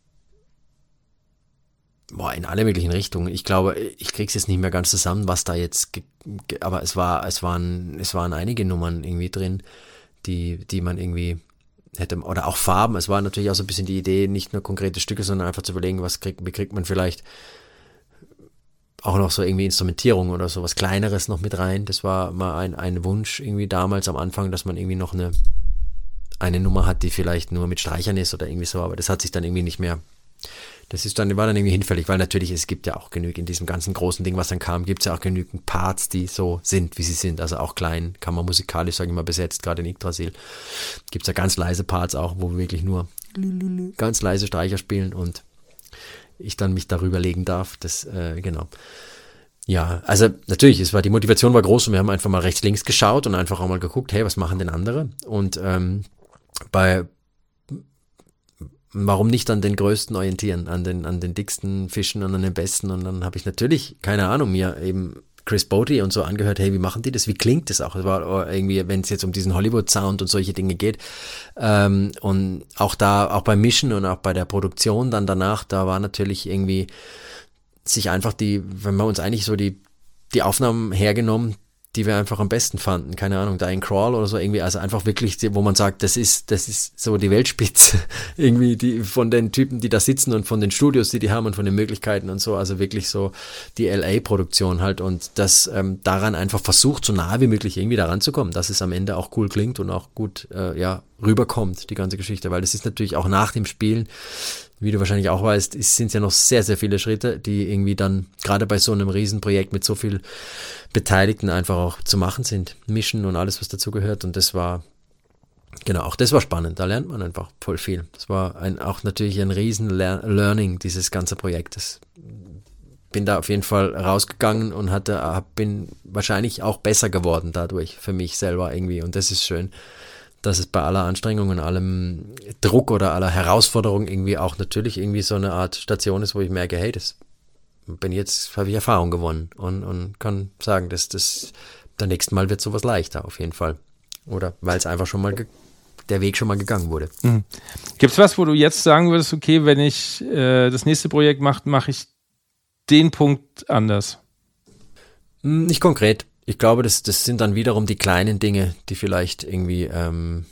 boah, in alle möglichen Richtungen. Ich glaube, ich krieg's jetzt nicht mehr ganz zusammen, was da jetzt, ge- ge- aber es war, es waren, es waren einige Nummern irgendwie drin, die, die man irgendwie hätte, oder auch Farben. Es war natürlich auch so ein bisschen die Idee, nicht nur konkrete Stücke, sondern einfach zu überlegen, was kriegt, wie kriegt man vielleicht auch noch so irgendwie Instrumentierung oder so was Kleineres noch mit rein. Das war mal ein, ein Wunsch irgendwie damals am Anfang, dass man irgendwie noch eine, eine Nummer hat, die vielleicht nur mit Streichern ist oder irgendwie so, aber das hat sich dann irgendwie nicht mehr, das ist dann, war dann irgendwie hinfällig, weil natürlich, es gibt ja auch genügend, in diesem ganzen großen Ding, was dann kam, gibt es ja auch genügend Parts, die so sind, wie sie sind, also auch klein, kammermusikalisch, sage ich mal, besetzt, gerade in Yggdrasil. Gibt es ja ganz leise Parts auch, wo wir wirklich nur ganz leise Streicher spielen und ich dann mich darüber legen darf, das, äh, genau. Ja, also natürlich, es war, die Motivation war groß und wir haben einfach mal rechts, links geschaut und einfach auch mal geguckt, hey, was machen denn andere? Und ähm, bei warum nicht an den Größten orientieren, an den, an den dicksten Fischen und an den Besten? Und dann habe ich natürlich, keine Ahnung, mir eben Chris Botti und so angehört, hey, wie machen die das? Wie klingt das auch? Es war irgendwie, wenn es jetzt um diesen Hollywood-Sound und solche Dinge geht. Ähm, und auch da, auch beim Mischen und auch bei der Produktion dann danach, da war natürlich irgendwie sich einfach die, wenn wir uns eigentlich so die, die Aufnahmen hergenommen, die wir einfach am besten fanden, keine Ahnung, Dying Crawl oder so irgendwie, also einfach wirklich, wo man sagt, das ist, das ist so die Weltspitze irgendwie, die von den Typen, die da sitzen und von den Studios, die die haben und von den Möglichkeiten und so, also wirklich so die L A-Produktion halt und das ähm, daran einfach versucht, so nah wie möglich irgendwie da ranzukommen, dass es am Ende auch cool klingt und auch gut, äh, ja, rüberkommt, die ganze Geschichte, weil das ist natürlich auch nach dem Spielen, wie du wahrscheinlich auch weißt, sind es ja noch sehr, sehr viele Schritte, die irgendwie dann gerade bei so einem Riesenprojekt mit so viel Beteiligten einfach auch zu machen sind. Mischen und alles, was dazugehört. Und das war, genau, auch das war spannend. Da lernt man einfach voll viel. Das war ein, auch natürlich ein riesen Lear- Learning, dieses ganze Projekt. Das bin da auf jeden Fall rausgegangen und hatte, bin wahrscheinlich auch besser geworden dadurch für mich selber irgendwie. Und das ist schön, dass es bei aller Anstrengung und allem Druck oder aller Herausforderung irgendwie auch natürlich irgendwie so eine Art Station ist, wo ich merke, hey, das bin jetzt, habe ich Erfahrung gewonnen und, und kann sagen, dass das beim nächsten Mal wird sowas leichter auf jeden Fall. Oder weil es einfach schon mal ge- der Weg schon mal gegangen wurde. Mhm. Gibt es was, wo du jetzt sagen würdest, okay, wenn ich äh, das nächste Projekt mache, mache ich den Punkt anders? Nicht konkret. Ich glaube, das, das sind dann wiederum die kleinen Dinge, die vielleicht irgendwie, ähm,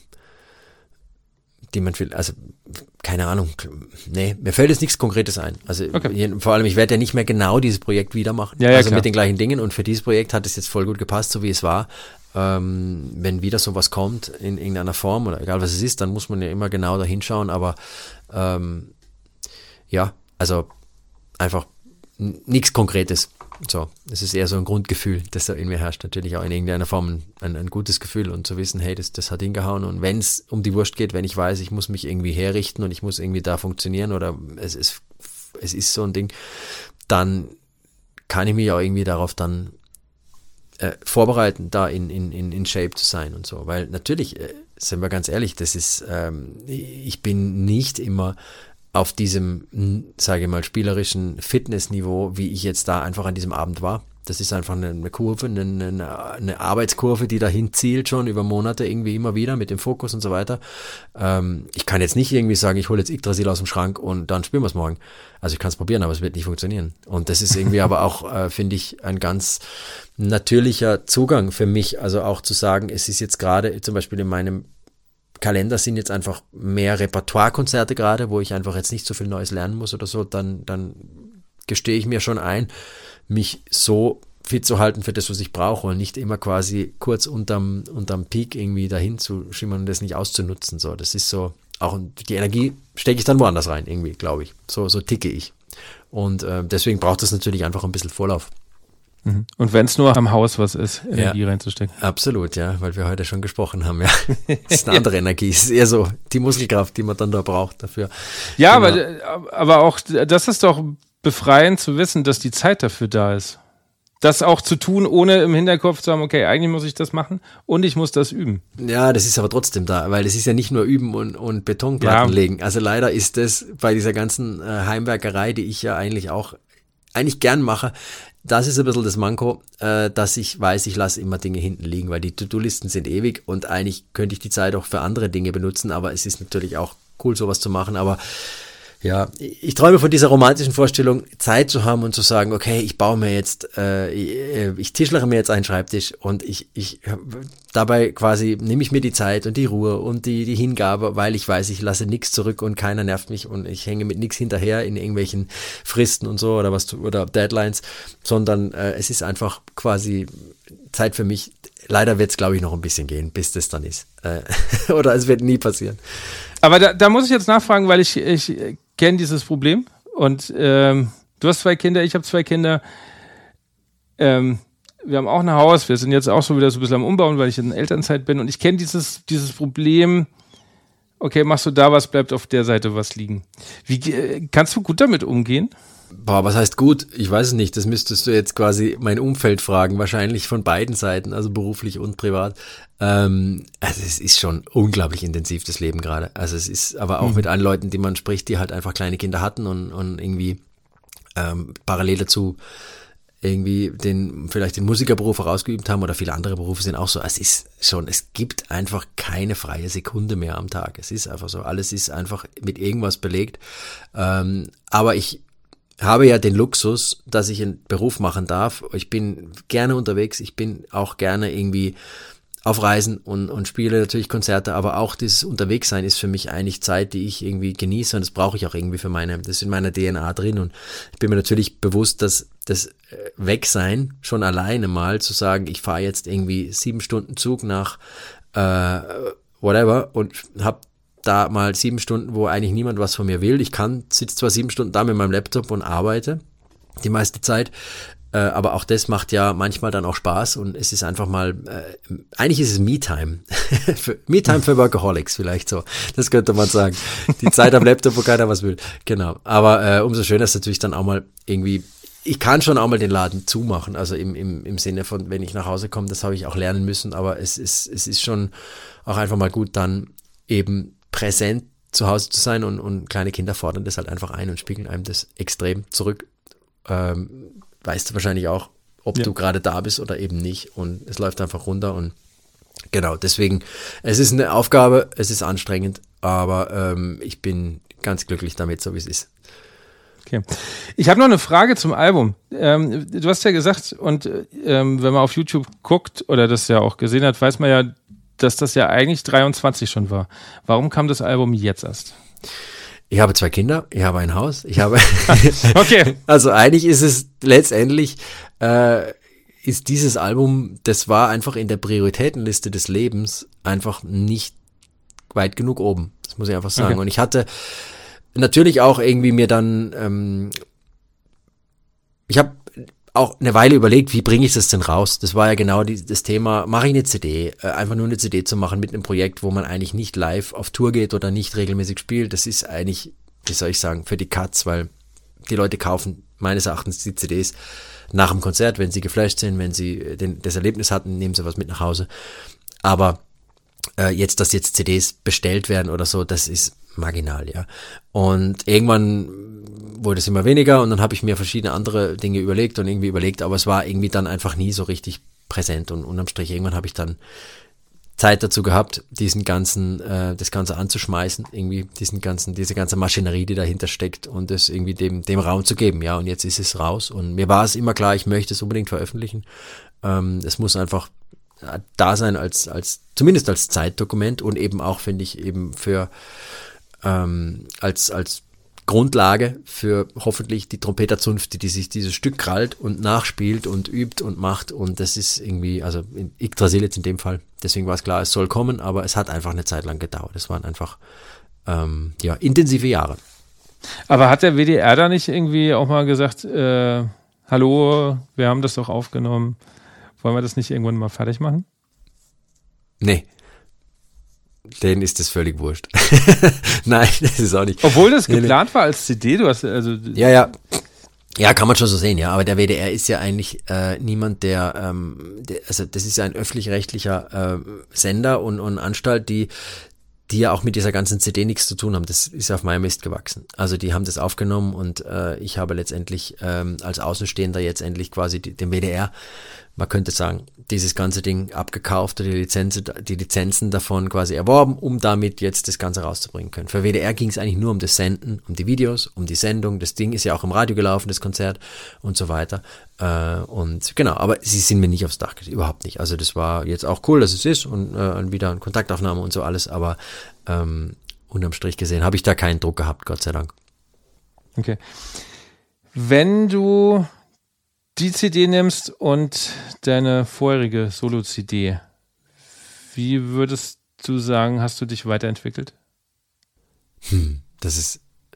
die man viel, also keine Ahnung, nee, mir fällt jetzt nichts Konkretes ein. Also okay. je, vor allem, ich werde ja nicht mehr genau dieses Projekt wieder machen. Ja, ja, also klar. mit den gleichen Dingen, und für dieses Projekt hat es jetzt voll gut gepasst, so wie es war. Ähm, wenn wieder sowas kommt in irgendeiner Form oder egal was es ist, dann muss man ja immer genau da hinschauen, aber ähm, ja, also einfach n- nichts Konkretes. So, es ist eher so ein Grundgefühl, das da in mir herrscht. Natürlich auch in irgendeiner Form ein, ein gutes Gefühl und zu wissen, hey, das, das hat hingehauen. Und wenn es um die Wurst geht, wenn ich weiß, ich muss mich irgendwie herrichten und ich muss irgendwie da funktionieren oder es ist, es ist so ein Ding, dann kann ich mich auch irgendwie darauf dann äh, vorbereiten, da in, in, in, in Shape zu sein und so. Weil natürlich, äh, sind wir ganz ehrlich, das ist, ähm, ich bin nicht immer auf diesem, sage ich mal, spielerischen Fitnessniveau, wie ich jetzt da einfach an diesem Abend war. Das ist einfach eine, eine Kurve, eine, eine, eine Arbeitskurve, die dahin zielt schon über Monate irgendwie immer wieder mit dem Fokus und so weiter. Ähm, ich kann jetzt nicht irgendwie sagen, ich hole jetzt Yggdrasil aus dem Schrank und dann spielen wir es morgen. Also ich kann es probieren, aber es wird nicht funktionieren. Und das ist irgendwie aber auch, äh, finde ich, ein ganz natürlicher Zugang für mich. Also auch zu sagen, es ist jetzt gerade zum Beispiel in meinem Kalender sind jetzt einfach mehr Repertoirekonzerte gerade, wo ich einfach jetzt nicht so viel Neues lernen muss oder so, dann, dann gestehe ich mir schon ein, mich so fit zu halten für das, was ich brauche und nicht immer quasi kurz unterm, unterm Peak irgendwie dahin zu schimmern und das nicht auszunutzen. So, das ist so, auch die Energie stecke ich dann woanders rein irgendwie, glaube ich. So, so ticke ich. Und äh, deswegen braucht es natürlich einfach ein bisschen Vorlauf. Und wenn es nur am Haus was ist, Energie ja, reinzustecken. Absolut, ja, weil wir heute schon gesprochen haben, ja. Das ist eine andere Energie. Es ist eher so die Muskelkraft, die man dann da braucht dafür. Ja, genau. aber, aber auch, das ist doch befreiend zu wissen, dass die Zeit dafür da ist. Das auch zu tun, ohne im Hinterkopf zu haben, okay, eigentlich muss ich das machen und ich muss das üben. Ja, das ist aber trotzdem da, weil es ist ja nicht nur üben und, und Betonplatten ja. legen. Also leider ist das bei dieser ganzen äh, Heimwerkerei, die ich ja eigentlich auch eigentlich gern mache, das ist ein bisschen das Manko, äh, dass ich weiß, ich lasse immer Dinge hinten liegen, weil die To-Do-Listen sind ewig und eigentlich könnte ich die Zeit auch für andere Dinge benutzen, aber es ist natürlich auch cool, sowas zu machen, aber ja, ich träume von dieser romantischen Vorstellung, Zeit zu haben und zu sagen, okay, ich baue mir jetzt, äh, ich, ich tischlere mir jetzt einen Schreibtisch und ich, ich dabei quasi nehme ich mir die Zeit und die Ruhe und die, die Hingabe, weil ich weiß, ich lasse nichts zurück und keiner nervt mich und ich hänge mit nichts hinterher in irgendwelchen Fristen und so oder was oder Deadlines, sondern äh, es ist einfach quasi Zeit für mich. Leider wird es, glaube ich, noch ein bisschen gehen, bis das dann ist. Äh, oder es wird nie passieren. Aber da, da muss ich jetzt nachfragen, weil ich, ich kenne dieses Problem und ähm, du hast zwei Kinder, ich habe zwei Kinder. Ähm, wir haben auch ein Haus, wir sind jetzt auch so wieder so ein bisschen am Umbauen, weil ich in Elternzeit bin und ich kenne dieses, dieses Problem, okay, machst du da was, bleibt auf der Seite was liegen. Wie, äh, kannst du gut damit umgehen? Boah, was heißt gut? Ich weiß es nicht. Das müsstest du jetzt quasi mein Umfeld fragen. Wahrscheinlich von beiden Seiten, also beruflich und privat. Ähm, also es ist schon unglaublich intensiv, das Leben gerade. Also es ist aber auch mhm. mit allen Leuten, die man spricht, die halt einfach kleine Kinder hatten und, und irgendwie ähm, parallel dazu irgendwie den, vielleicht den Musikerberuf herausgeübt haben oder viele andere Berufe sind auch so. Es ist schon, es gibt einfach keine freie Sekunde mehr am Tag. Es ist einfach so. Alles ist einfach mit irgendwas belegt. Ähm, aber ich habe ja den Luxus, dass ich einen Beruf machen darf. Ich bin gerne unterwegs, ich bin auch gerne irgendwie auf Reisen und, und spiele natürlich Konzerte, aber auch dieses Unterwegssein ist für mich eigentlich Zeit, die ich irgendwie genieße und das brauche ich auch irgendwie für meine, das ist in meiner D N A drin und ich bin mir natürlich bewusst, dass das Wegsein schon alleine mal zu sagen, ich fahre jetzt irgendwie sieben Stunden Zug nach äh, whatever und habe da mal sieben Stunden, wo eigentlich niemand was von mir will. Ich kann, sitze zwar sieben Stunden da mit meinem Laptop und arbeite die meiste Zeit, äh, aber auch das macht ja manchmal dann auch Spaß und es ist einfach mal, äh, eigentlich ist es Me-Time. Me-Time für Workaholics vielleicht so, das könnte man sagen. Die Zeit am Laptop, wo keiner was will. Genau, aber äh, umso schöner ist natürlich dann auch mal irgendwie, ich kann schon auch mal den Laden zumachen, also im, im, im Sinne von, wenn ich nach Hause komme, das habe ich auch lernen müssen, aber es ist, es ist schon auch einfach mal gut, dann eben präsent zu Hause zu sein und, und kleine Kinder fordern das halt einfach ein und spiegeln einem das extrem zurück. Ähm, weißt du wahrscheinlich auch, ob ja. du gerade da bist oder eben nicht und es läuft einfach runter und Genau, deswegen, es ist eine Aufgabe, es ist anstrengend, aber ähm, ich bin ganz glücklich damit, so wie es ist. Okay. Ich habe noch eine Frage zum Album. Ähm, du hast ja gesagt, und ähm, wenn man auf YouTube guckt oder das ja auch gesehen hat, weiß man ja, dass das ja eigentlich dreiundzwanzig schon war. Warum kam das Album jetzt erst? Ich habe zwei Kinder, ich habe ein Haus, ich habe... Okay. Also eigentlich ist es letztendlich, äh, ist dieses Album, das war einfach in der Prioritätenliste des Lebens einfach nicht weit genug oben. Das muss ich einfach sagen. Okay. Und ich hatte natürlich auch irgendwie mir dann, ähm, ich habe auch eine Weile überlegt, wie bringe ich das denn raus? Das war ja genau die, das Thema, mache ich eine C D, äh, einfach nur eine C D zu machen mit einem Projekt, wo man eigentlich nicht live auf Tour geht oder nicht regelmäßig spielt. Das ist eigentlich, wie soll ich sagen, für die Katz, weil die Leute kaufen meines Erachtens die C Ds nach dem Konzert, wenn sie geflasht sind, wenn sie den, das Erlebnis hatten, nehmen sie was mit nach Hause. Aber äh, jetzt, dass jetzt C Ds bestellt werden oder so, das ist marginal, ja. Und irgendwann wurde es immer weniger und dann habe ich mir verschiedene andere Dinge überlegt und irgendwie überlegt, aber es war irgendwie dann einfach nie so richtig präsent und unterm Strich irgendwann habe ich dann Zeit dazu gehabt, diesen ganzen, äh, das Ganze anzuschmeißen, irgendwie diesen ganzen, diese ganze Maschinerie, die dahinter steckt und es irgendwie dem, dem Raum zu geben, ja. Und jetzt ist es raus und mir war es immer klar, ich möchte es unbedingt veröffentlichen. Ähm, es muss einfach da sein als, als, zumindest als Zeitdokument und eben auch, finde ich, eben für, ähm, als, als Grundlage für hoffentlich die Trompeterzunft, die, die sich dieses Stück krallt und nachspielt und übt und macht und das ist irgendwie, also in Yggdrasil jetzt in dem Fall, deswegen war es klar, es soll kommen, aber es hat einfach eine Zeit lang gedauert. Es waren einfach, ähm, ja, intensive Jahre. Aber hat der W D R da nicht irgendwie auch mal gesagt, äh, hallo, wir haben das doch aufgenommen, wollen wir das nicht irgendwann mal fertig machen? Nee. Denen ist das völlig wurscht. Nein, das ist auch nicht. Obwohl das nee, geplant nee. war als C D, du hast also... Ja, ja. Ja, kann man schon so sehen, ja. Aber der W D R ist ja eigentlich äh, niemand, der, ähm, der, also das ist ja ein öffentlich-rechtlicher äh, Sender und, und Anstalt, die die ja auch mit dieser ganzen C D nichts zu tun haben. Das ist auf meinem Mist gewachsen. Also die haben das aufgenommen und äh, ich habe letztendlich ähm, als Außenstehender jetzt endlich quasi die, dem W D R, man könnte sagen, dieses ganze Ding abgekauft oder die, Lizenz, die Lizenzen davon quasi erworben, um damit jetzt das Ganze rauszubringen können. Für W D R ging es eigentlich nur um das Senden, um die Videos, um die Sendung. Das Ding ist ja auch im Radio gelaufen, das Konzert und so weiter. Äh, und genau, aber sie sind mir nicht aufs Dach, überhaupt nicht. Also das war jetzt auch cool, dass es ist und äh, wieder eine Kontaktaufnahme und so alles, aber ähm, unterm Strich gesehen habe ich da keinen Druck gehabt, Gott sei Dank. Okay. Wenn du die C D nimmst und deine vorherige Solo-C D, wie würdest du sagen, hast du dich weiterentwickelt? Hm, das ist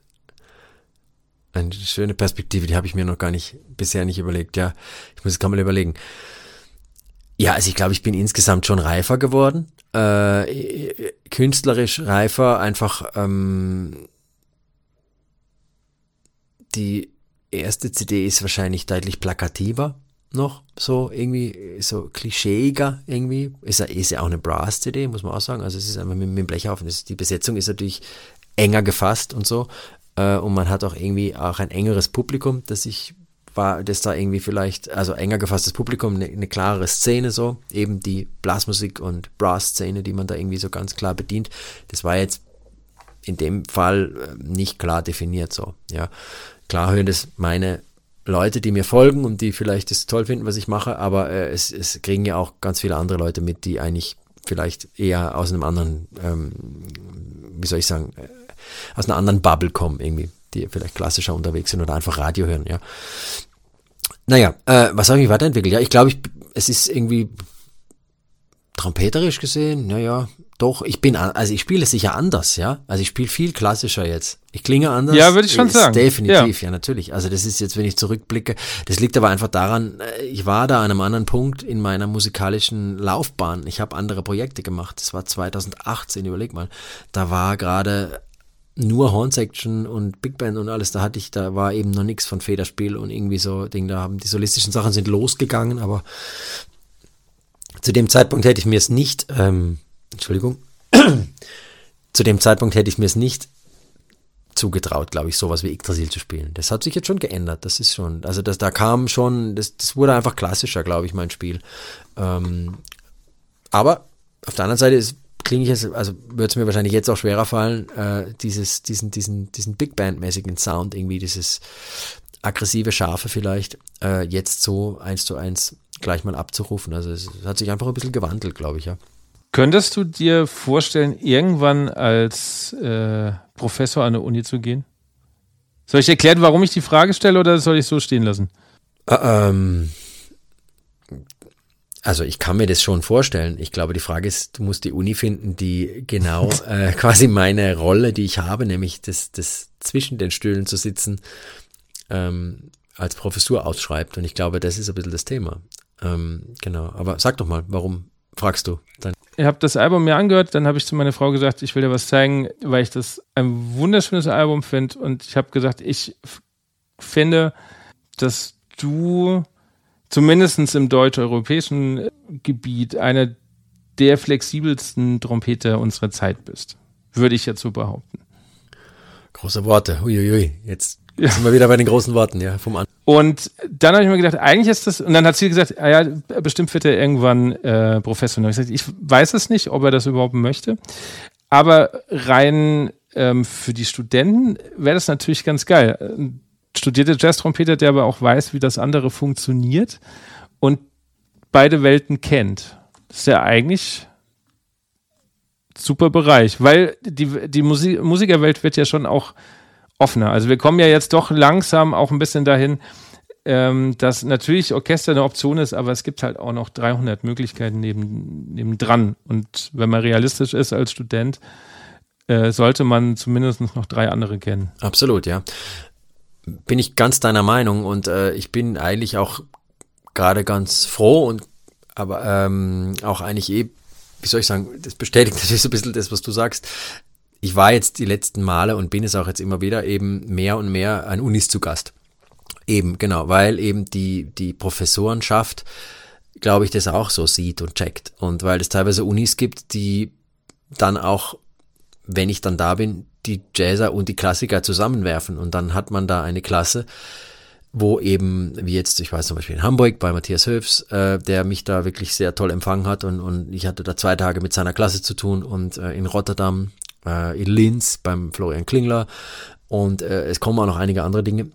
eine schöne Perspektive, die habe ich mir noch gar nicht, bisher nicht überlegt, ja. Ich muss es gerade mal überlegen. Ja, also ich glaube, ich bin insgesamt schon reifer geworden, äh, künstlerisch reifer, einfach ähm, die erste C D ist wahrscheinlich deutlich plakativer noch, so irgendwie, so klischeeiger irgendwie. Ist ja, ist ja auch eine Brass-C D, muss man auch sagen. Also es ist einfach mit, mit dem Blechhaufen. Das, die Besetzung ist natürlich enger gefasst und so. Äh, und man hat auch irgendwie auch ein engeres Publikum, das ich war, das da irgendwie vielleicht, also enger gefasstes Publikum, eine, eine klarere Szene so. Eben die Blasmusik- und Brass-Szene, die man da irgendwie so ganz klar bedient. Das war jetzt in dem Fall nicht klar definiert so, ja. Klar hören das meine Leute, die mir folgen und die vielleicht das toll finden, was ich mache, aber äh, es, es kriegen ja auch ganz viele andere Leute mit, die eigentlich vielleicht eher aus einem anderen, ähm, wie soll ich sagen, äh, aus einer anderen Bubble kommen irgendwie, die vielleicht klassischer unterwegs sind oder einfach Radio hören, ja. Naja, äh, was habe ich weiterentwickelt? Ja, ich glaube, ich, es ist irgendwie trompeterisch gesehen, naja, doch, ich bin, also ich spiele sicher anders, ja, also ich spiele viel klassischer jetzt. Ich klinge anders. Ja, würde ich schon sagen. Definitiv, ja. ja, natürlich. Also das ist jetzt, wenn ich zurückblicke, das liegt aber einfach daran, ich war da an einem anderen Punkt in meiner musikalischen Laufbahn. Ich habe andere Projekte gemacht. Das war zweitausendachtzehn, überleg mal. Da war gerade nur Horn-Section und Big Band und alles, da hatte ich, da war eben noch nichts von Federspiel und irgendwie so Ding, da haben die solistischen Sachen sind losgegangen, aber zu dem Zeitpunkt hätte ich mir es nicht, ähm, Entschuldigung, zu dem Zeitpunkt hätte ich mir es nicht zugetraut, glaube ich, sowas wie Yggdrasil zu spielen. Das hat sich jetzt schon geändert, das ist schon, also das, da kam schon, das, das wurde einfach klassischer, glaube ich, mein Spiel. Ähm, aber auf der anderen Seite ist, klinge ich es, also würde es mir wahrscheinlich jetzt auch schwerer fallen, äh, dieses, diesen, diesen, diesen Big Band-mäßigen Sound, irgendwie dieses aggressive, scharfe vielleicht, äh, jetzt so eins zu eins gleich mal abzurufen. Also es hat sich einfach ein bisschen gewandelt, glaube ich, ja. Könntest du dir vorstellen, irgendwann als äh, Professor an der Uni zu gehen? Soll ich erklären, warum ich die Frage stelle, oder soll ich so stehen lassen? Äh, ähm, also ich kann mir das schon vorstellen. Ich glaube, die Frage ist, du musst die Uni finden, die genau äh, quasi meine Rolle, die ich habe, nämlich das, das zwischen den Stühlen zu sitzen, ähm, als Professur ausschreibt. Und ich glaube, das ist ein bisschen das Thema. Ähm, genau. Aber sag doch mal, warum fragst du? Dann Ich habe das Album mir angehört, dann habe ich zu meiner Frau gesagt, ich will dir was zeigen, weil ich das ein wunderschönes Album finde. Und ich habe gesagt, ich f- finde, dass du zumindest im deutsch-europäischen Gebiet einer der flexibelsten Trompeter unserer Zeit bist. Würde ich jetzt so behaupten. große Worte. Uiuiui. Jetzt ja. sind wir wieder bei den großen Worten, ja, vom An. Und dann habe ich mir gedacht, eigentlich ist das, und dann hat sie gesagt, ah ja, bestimmt wird er irgendwann äh, Professor. Und ich gesagt, ich weiß es nicht, ob er das überhaupt möchte, aber rein ähm, für die Studenten wäre das natürlich ganz geil. Ein studierter Jazz-Trompeter, der aber auch weiß, wie das andere funktioniert und beide Welten kennt. Das ist ja eigentlich super Bereich, weil die, die Musik, Musikerwelt wird ja schon auch offener. Also wir kommen ja jetzt doch langsam auch ein bisschen dahin, ähm, dass natürlich Orchester eine Option ist, aber es gibt halt auch noch dreihundert Möglichkeiten neben, nebendran. Und wenn man realistisch ist als Student, äh, sollte man zumindest noch drei andere kennen. Absolut, ja. Bin ich ganz deiner Meinung und äh, ich bin eigentlich auch gerade ganz froh und aber ähm, auch eigentlich eh, wie soll ich sagen, das bestätigt natürlich so ein bisschen das, was du sagst. Ich war jetzt die letzten Male und bin es auch jetzt immer wieder eben mehr und mehr an Unis zu Gast. Eben, genau, weil eben die, die Professorenschaft, glaube ich, das auch so sieht und checkt. Und weil es teilweise Unis gibt, die dann auch, wenn ich dann da bin, die Jazzer und die Klassiker zusammenwerfen. Und dann hat man da eine Klasse, wo eben, wie jetzt, ich weiß zum Beispiel in Hamburg bei Matthias Höfs, äh, der mich da wirklich sehr toll empfangen hat und, und ich hatte da zwei Tage mit seiner Klasse zu tun und äh, in Rotterdam, äh, in Linz beim Florian Klingler und äh, es kommen auch noch einige andere Dinge.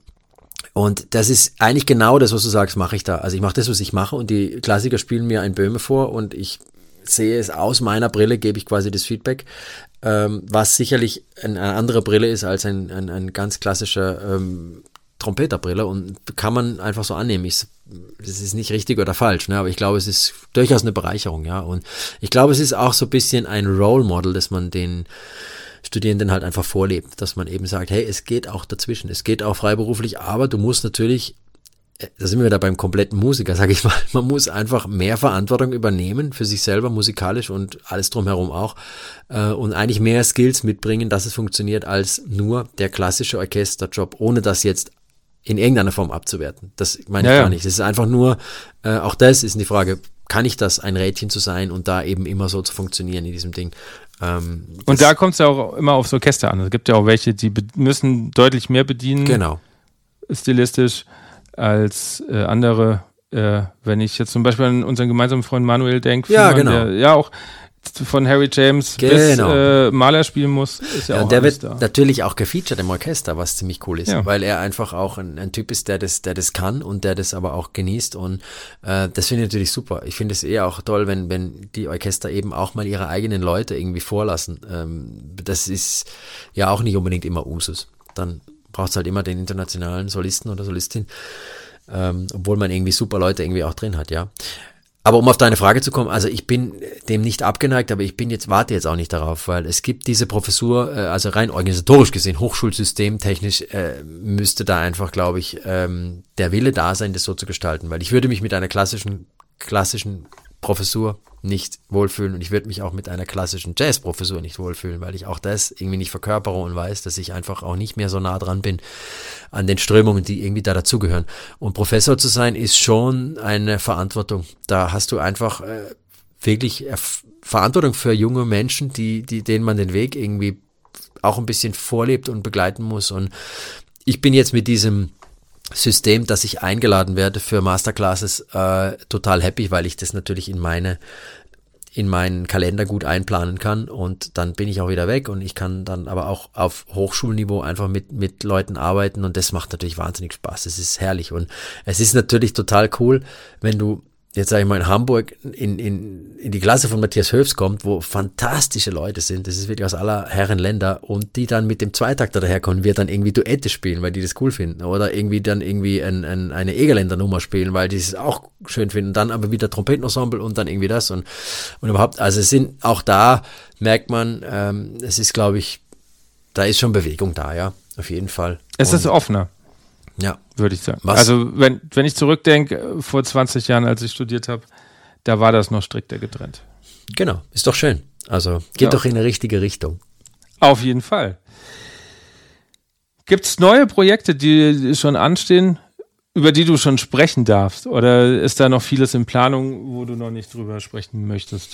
Und das ist eigentlich genau das, was du sagst, mache ich da. Also ich mache das, was ich mache und die Klassiker spielen mir ein Böhme vor und ich sehe es aus meiner Brille, gebe ich quasi das Feedback, ähm, was sicherlich eine andere Brille ist als ein, ein, ein ganz klassischer ähm, Trompeterbrille und kann man einfach so annehmen. Ich, das ist nicht richtig oder falsch, ne? Aber ich glaube, es ist durchaus eine Bereicherung, ja. Und ich glaube, es ist auch so ein bisschen ein Role Model, dass man den Studierenden halt einfach vorlebt, dass man eben sagt, hey, es geht auch dazwischen, es geht auch freiberuflich, aber du musst natürlich, da sind wir wieder beim kompletten Musiker, sage ich mal, man muss einfach mehr Verantwortung übernehmen für sich selber, musikalisch und alles drumherum auch äh, und eigentlich mehr Skills mitbringen, dass es funktioniert, als nur der klassische Orchesterjob, ohne das jetzt in irgendeiner Form abzuwerten. Das meine ich ja, gar nicht. Es ist einfach nur, äh, auch das ist die Frage, kann ich das, ein Rädchen zu sein und da eben immer so zu funktionieren in diesem Ding. Ähm, und da kommt es ja auch immer aufs Orchester an. Es gibt ja auch welche, die be- müssen deutlich mehr bedienen, genau. stilistisch, als äh, andere. Äh, wenn ich jetzt zum Beispiel an unseren gemeinsamen Freund Manuel denke, ja, genau. der ja auch von Harry James genau. bis äh, Maler spielen muss, ist ja, ja auch und der alles wird da. natürlich auch gefeatured im Orchester, was ziemlich cool ist, ja. weil er einfach auch ein, ein Typ ist, der das, der das kann und der das aber auch genießt und äh, das finde ich natürlich super. Ich finde es eher auch toll, wenn, wenn die Orchester eben auch mal ihre eigenen Leute irgendwie vorlassen. Ähm, das ist ja auch nicht unbedingt immer Usus. Dann braucht es halt immer den internationalen Solisten oder Solistin, ähm, obwohl man irgendwie super Leute irgendwie auch drin hat, ja. Aber um auf deine Frage zu kommen, also ich bin dem nicht abgeneigt, aber ich bin jetzt, warte jetzt auch nicht darauf, weil es gibt diese Professur, äh, also rein organisatorisch gesehen, Hochschulsystem technisch, äh, müsste da einfach, glaube ich, ähm, der Wille da sein, das so zu gestalten, weil ich würde mich mit einer klassischen, klassischen Professur nicht wohlfühlen und ich würde mich auch mit einer klassischen Jazz-Professur nicht wohlfühlen, weil ich auch das irgendwie nicht verkörpere und weiß, dass ich einfach auch nicht mehr so nah dran bin an den Strömungen, die irgendwie da dazugehören. Und Professor zu sein ist schon eine Verantwortung. Da hast du einfach äh, wirklich Erf- Verantwortung für junge Menschen, die, die, denen man den Weg irgendwie auch ein bisschen vorlebt und begleiten muss. Und ich bin jetzt mit diesem System, dass ich eingeladen werde für Masterclasses, äh, total happy, weil ich das natürlich in meine in meinen Kalender gut einplanen kann und dann bin ich auch wieder weg und ich kann dann aber auch auf Hochschulniveau einfach mit, mit Leuten arbeiten und das macht natürlich wahnsinnig Spaß. Es ist herrlich und es ist natürlich total cool, wenn du jetzt sage ich mal in Hamburg in, in, in die Klasse von Matthias Höfs kommt, wo fantastische Leute sind, das ist wirklich aus aller Herren Länder und die dann mit dem Zweitakter daherkommen, wir dann irgendwie Duette spielen, weil die das cool finden oder irgendwie dann irgendwie ein, ein, eine Egerländer Nummer spielen, weil die es auch schön finden, dann aber wieder Trompetenensemble und dann irgendwie das und, und überhaupt, also es sind auch da, merkt man, ähm, es ist glaube ich, da ist schon Bewegung da, ja, auf jeden Fall. Es und, ist offener. Ja. Würde ich sagen. Was? Also wenn, wenn ich zurückdenke, vor zwanzig Jahren, als ich studiert habe, da war das noch strikter getrennt. Genau, ist doch schön. Also geht ja. doch in eine richtige Richtung. Auf jeden Fall. Gibt es neue Projekte, die schon anstehen, über die du schon sprechen darfst? Oder ist da noch vieles in Planung, wo du noch nicht drüber sprechen möchtest?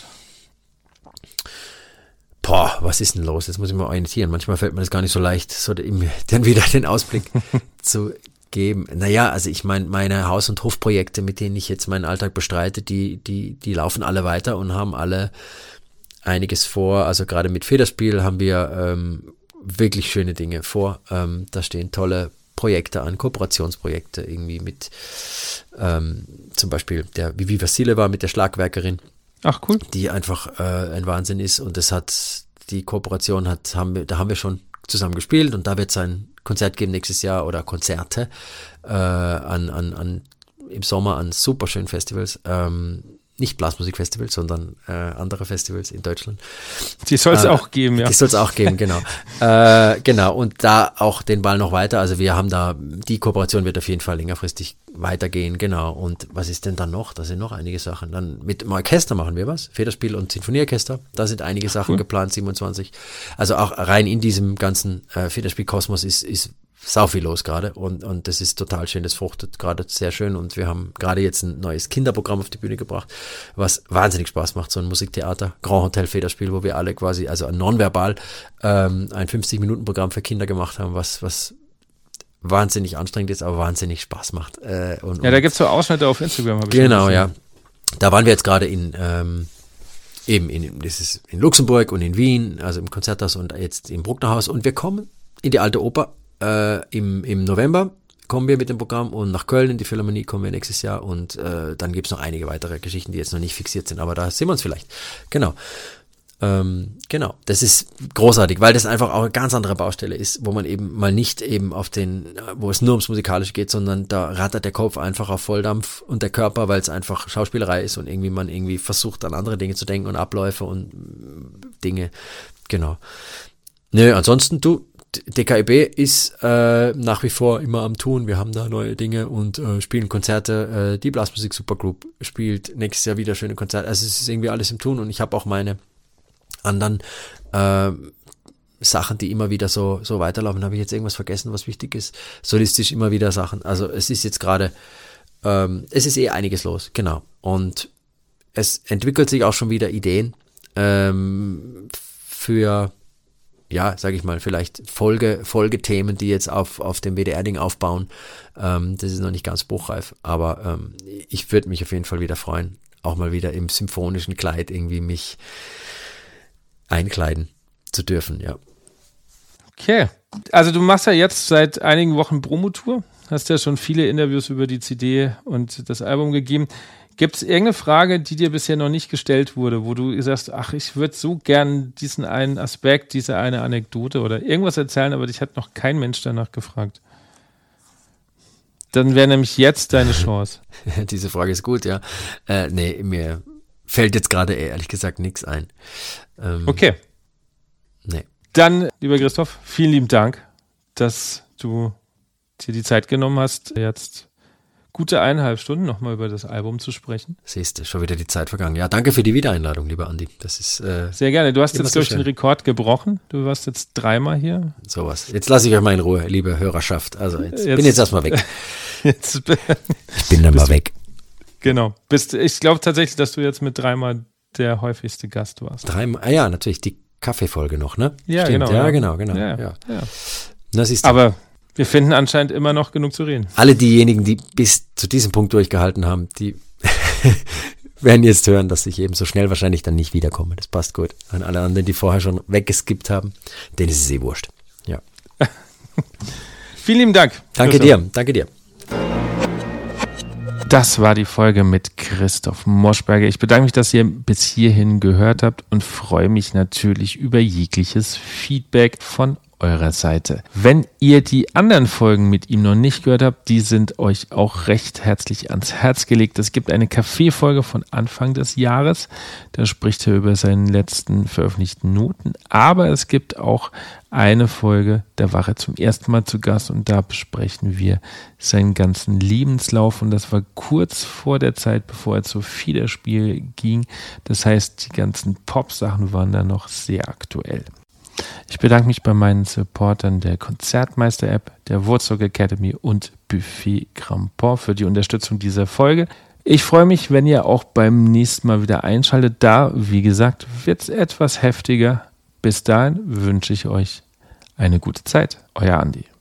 Boah, was ist denn los? Jetzt muss ich mal orientieren. Manchmal fällt mir das gar nicht so leicht, so dann wieder den Ausblick zu geben. Naja, also ich meine, meine Haus- und Hofprojekte, mit denen ich jetzt meinen Alltag bestreite, die, die, die laufen alle weiter und haben alle einiges vor. Also gerade mit Federspiel haben wir ähm, wirklich schöne Dinge vor. Ähm, da stehen tolle Projekte an, Kooperationsprojekte irgendwie mit ähm, zum Beispiel der Vivi Vassileva mit der Schlagwerkerin. Ach cool. Die einfach äh, ein Wahnsinn ist und das hat, die Kooperation hat, haben wir, da haben wir schon zusammen gespielt und da wird es ein Konzert geben nächstes Jahr oder Konzerte äh, an, an, an im Sommer an super schönen Festivals, ähm, nicht Blasmusikfestivals, sondern äh, andere Festivals in Deutschland. Die soll es äh, auch geben, ja. Die soll es auch geben, genau. äh, genau, und da auch den Ball noch weiter, also wir haben da, die Kooperation wird auf jeden Fall längerfristig weitergehen, genau. Und was ist denn dann noch? Da sind noch einige Sachen. Dann mit dem Orchester machen wir was, Federspiel und Sinfonieorchester, da sind einige Sachen cool. geplant, siebenundzwanzig. Also auch rein in diesem ganzen äh, Federspiel-Kosmos ist, ist sau viel los gerade und, und das ist total schön, das fruchtet gerade sehr schön und wir haben gerade jetzt ein neues Kinderprogramm auf die Bühne gebracht, was wahnsinnig Spaß macht, so ein Musiktheater, Grand Hotel Federspiel, wo wir alle quasi, also nonverbal, ähm, ein fünfzig-Minuten-Programm für Kinder gemacht haben, was, was wahnsinnig anstrengend ist, aber wahnsinnig Spaß macht. Äh, und, ja, da gibt es so Ausschnitte auf Instagram. Hab ich genau, ja. Da waren wir jetzt gerade in, ähm, eben in, das ist in Luxemburg und in Wien, also im Konzerthaus und jetzt im Brucknerhaus und wir kommen in die Alte Oper. Äh, im, im November kommen wir mit dem Programm und nach Köln in die Philharmonie kommen wir nächstes Jahr und äh, dann gibt es noch einige weitere Geschichten, die jetzt noch nicht fixiert sind, aber da sehen wir uns vielleicht. Genau. Ähm, genau, das ist großartig, weil das einfach auch eine ganz andere Baustelle ist, wo man eben mal nicht eben auf den, wo es nur ums Musikalische geht, sondern da rattert der Kopf einfach auf Volldampf und der Körper, weil es einfach Schauspielerei ist und irgendwie man irgendwie versucht an andere Dinge zu denken und Abläufe und Dinge, genau. Nö, ansonsten du, D K E B ist äh, nach wie vor immer am Tun. Wir haben da neue Dinge und äh, spielen Konzerte. Äh, die Blasmusik Supergroup spielt nächstes Jahr wieder schöne Konzerte. Also es ist irgendwie alles im Tun und ich habe auch meine anderen äh, Sachen, die immer wieder so so weiterlaufen. Habe ich jetzt irgendwas vergessen, was wichtig ist? Solistisch immer wieder Sachen. Also es ist jetzt gerade, ähm, es ist eh einiges los, genau. Und es entwickelt sich auch schon wieder Ideen ähm, für ja, sage ich mal, vielleicht Folge, Folgethemen, die jetzt auf, auf dem W D R-Ding aufbauen. Ähm, das ist noch nicht ganz spruchreif, aber ähm, ich würde mich auf jeden Fall wieder freuen, auch mal wieder im symphonischen Kleid irgendwie mich einkleiden zu dürfen, ja. Okay, also du machst ja jetzt seit einigen Wochen Promotour, hast ja schon viele Interviews über die C D und das Album gegeben. Gibt es irgendeine Frage, die dir bisher noch nicht gestellt wurde, wo du sagst, ach, ich würde so gern diesen einen Aspekt, diese eine Anekdote oder irgendwas erzählen, aber dich hat noch kein Mensch danach gefragt? Dann wäre nämlich jetzt deine Chance. Diese Frage ist gut, ja. Äh, nee, mir fällt jetzt gerade ehrlich gesagt nichts ein. Ähm, okay. Nee. Dann, lieber Christoph, vielen lieben Dank, dass du dir die Zeit genommen hast, jetzt gute eineinhalb Stunden nochmal über das Album zu sprechen. Siehst du, schon wieder die Zeit vergangen. Ja, danke für die Wiedereinladung, lieber Andi. Das ist äh, sehr gerne. Du hast jetzt so durch den Rekord gebrochen. Du warst jetzt dreimal hier. Sowas. Jetzt lasse ich euch mal in Ruhe, liebe Hörerschaft. Also jetzt, jetzt bin jetzt erstmal weg. Jetzt, ich bin dann mal weg. Genau. Bist, ich glaube tatsächlich, dass du jetzt mit dreimal der häufigste Gast warst. Dreimal, ah ja, natürlich die Kaffeefolge noch, ne? Ja, Stimmt. genau. Ja, ja. genau, genau. Ja, ja. ja. Na, siehst du. Aber wir finden anscheinend immer noch genug zu reden. Alle diejenigen, die bis zu diesem Punkt durchgehalten haben, die werden jetzt hören, dass ich eben so schnell wahrscheinlich dann nicht wiederkomme. Das passt gut. An alle anderen, die vorher schon weggeskippt haben, denen ist es eh wurscht. Ja. Vielen lieben Dank. Danke dir, danke dir. Das war die Folge mit Christoph Moschberger. Ich bedanke mich, dass ihr bis hierhin gehört habt und freue mich natürlich über jegliches Feedback von eurer Seite. Wenn ihr die anderen Folgen mit ihm noch nicht gehört habt, die sind euch auch recht herzlich ans Herz gelegt. Es gibt eine Kaffee-Folge von Anfang des Jahres. Da spricht er über seinen letzten veröffentlichten Noten. Aber es gibt auch eine Folge, da war er zum ersten Mal zu Gast und da besprechen wir seinen ganzen Lebenslauf. Und das war kurz vor der Zeit, bevor er zu Federspiel ging. Das heißt, die ganzen Pop-Sachen waren da noch sehr aktuell. Ich bedanke mich bei meinen Supportern der Konzertmeister-App, der Wurzelk Academy und Buffet Crampon für die Unterstützung dieser Folge. Ich freue mich, wenn ihr auch beim nächsten Mal wieder einschaltet. Da, wie gesagt, wird es etwas heftiger. Bis dahin wünsche ich euch eine gute Zeit. Euer Andi.